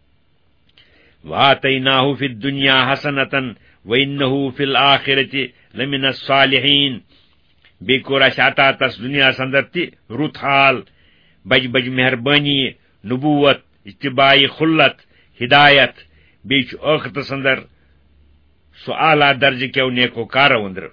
वातैनाहु फिद दुनिया हसनतन व इन्नहु फिल आखिरति लमिनस सालिहीन। बे कोर अस अता तस दुनिया अंदर ति रुत हाल बज बज मेहरबानी नबूवत इत्तिबाई खुल्लत हिदायत बे आखिरतस अंदर सो आला दर्ज क्यों नेको कारो अंदर।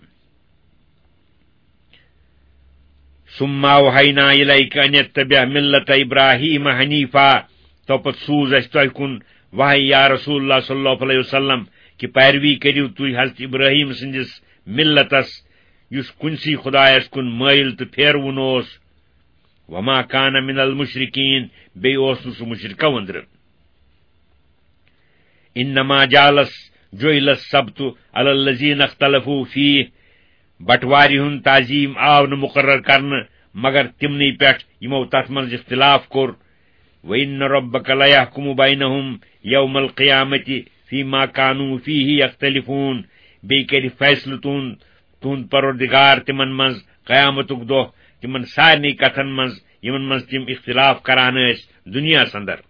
सुम्मा वहैना इलैका अन इत्तबि मिल्लत इब्राहीम हनीफा। तो पत सूज अस तुह कुन वही या रसूलुल्लाह सल्लल्लाहु अलैहि वसल्लम कि पैरवी करियो तुह हज़रत इब्राहीम सिंदिस मिल्लतस युस कुनसी खुदायस कुन माइल तो फेरवुन ओस। वमा कान मिनल मुशरिकीन बे ओस सु मुशरिको अंदर। इन्नमा जालस जोइलस सब्तु अलल्लज़ीन इख्तलफू फीह। बटवारी हुन ताजीम आव न मुकर्रर करन मगर तिमनी पेट यमो तथ मंज इख्तिलाफ कोर। व इन्न रब्बक लयहकुमु बैनहुम यौमल क़ियामति फीमा कानू फीहि यख्तलिफून। बे कर फैसला तुंद तुंद परवरदिगार तिमन मंज क़यामतुक दोह तिमन सारनी कथन मंज यमन मंज तिम इख्तिलाफ करान दुनिया अंदर।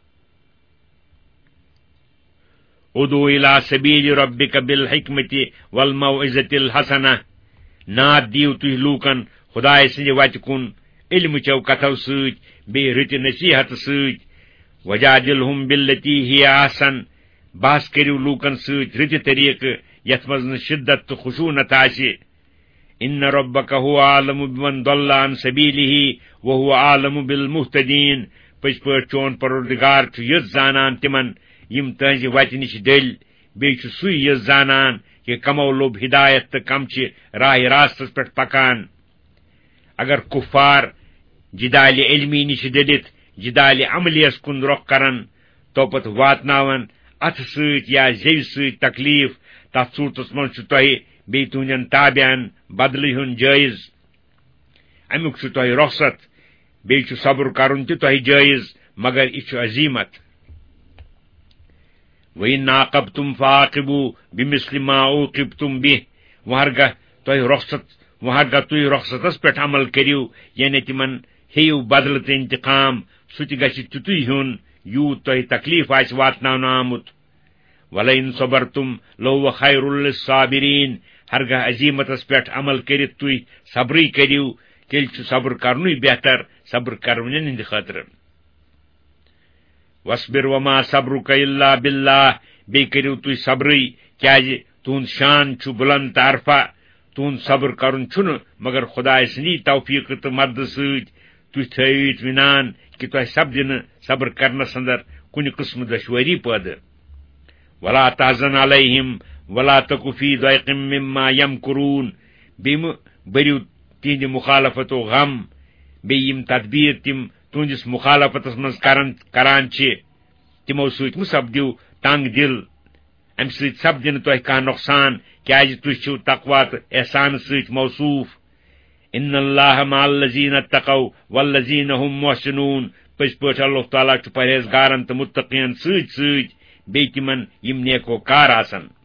उदू इला सबील रब्बिक बिल हिकमति वल मौइज़तिल हसना। नाद दियो तुह लूकन खुदाय सिंज वत कुन इल्म चौ कथो सत बे रति नसीहत सत वजादिलहुम बिल्लती ही आसन बहस करियो लूकन सत रति तरीक़ यथ मज न शिद्दत तो खुशूनत आसि इन्न रब्बक हुव आलमु बिमन दल्ला अन सबीलिही व हुव आलमु बिल मुहतदीन पज पट चोन परवरदिगार छु यस जानन तिमन यम तहज वत निश डल बे छु सुई यस जानन कि कमो लोब हिदायत तो कम छि राह रास्तस पेट पकान अगर कुफार जिदाल इल्मी निश डलित जिदाल अमलियस कुन रुख करन तो पत वातनावन अथ सत या जेव सत तकलीफ तथ सूरतस मन छु तोहि बे तुहन ताबियान बदल हुन जायज अमुक छु तोहि रुखसत बे छु सब्र करन त तोहि जायज मगर इछ अजीमत वइन आक़बतुम फाक़िबू बिमिस्लि मा उक़िबतुम बिह वहरगा तोहि रुखसत वहरगा तुहि रुखसतस पेट अमल करियो यानी तिमन हेयु बदल त इंतकाम सुत गछि तुतुय हुन यूत तोहि तकलीफ आस वातनावन आमुत वलइन सबरतुम लहुव खैरुल लिस्साबिरीन हरगा अजीमतस पेट अमल करित तुई सब्री करियो तेल छु सब्र करनुई बेहतर सब्र करवनन हिंद खतर वस्बिर वमा सब्रुक इल्ला बिल्लाह बे करियो तुई सब्री क्याज तुन शान छु बुलंद तारफा तुन सब्र करन छुन मगर खुदा सनी तौफीक त मदद सत तुई थयित विनान कि तुह सब दिन सब्र करनस अंदर कुन किस्म दुश्वारी पद वला तहजन अलैहिम वला तकु फी दैक़िम मिम्मा यमकुरून बिम बरियो तिंद मुखालफतो गम बेयिम तदबीर तिम तुंदिस मुखालफतस मज करन करान छे तिमो सत मुसब्दियो तंग दिल अम सत सब दिन तुह कह नुकसान क्याज तुह छु तकवा त एहसान सत मौसूफ इन्नल्लाह मअल्लज़ीना तक़ौ वल्लज़ीना हुम मुहसिनून पज पट अल्लाह ताला छु परहेजगारन त मुत्तक़ीन सत सत बे तिमन यम नेको कार आसन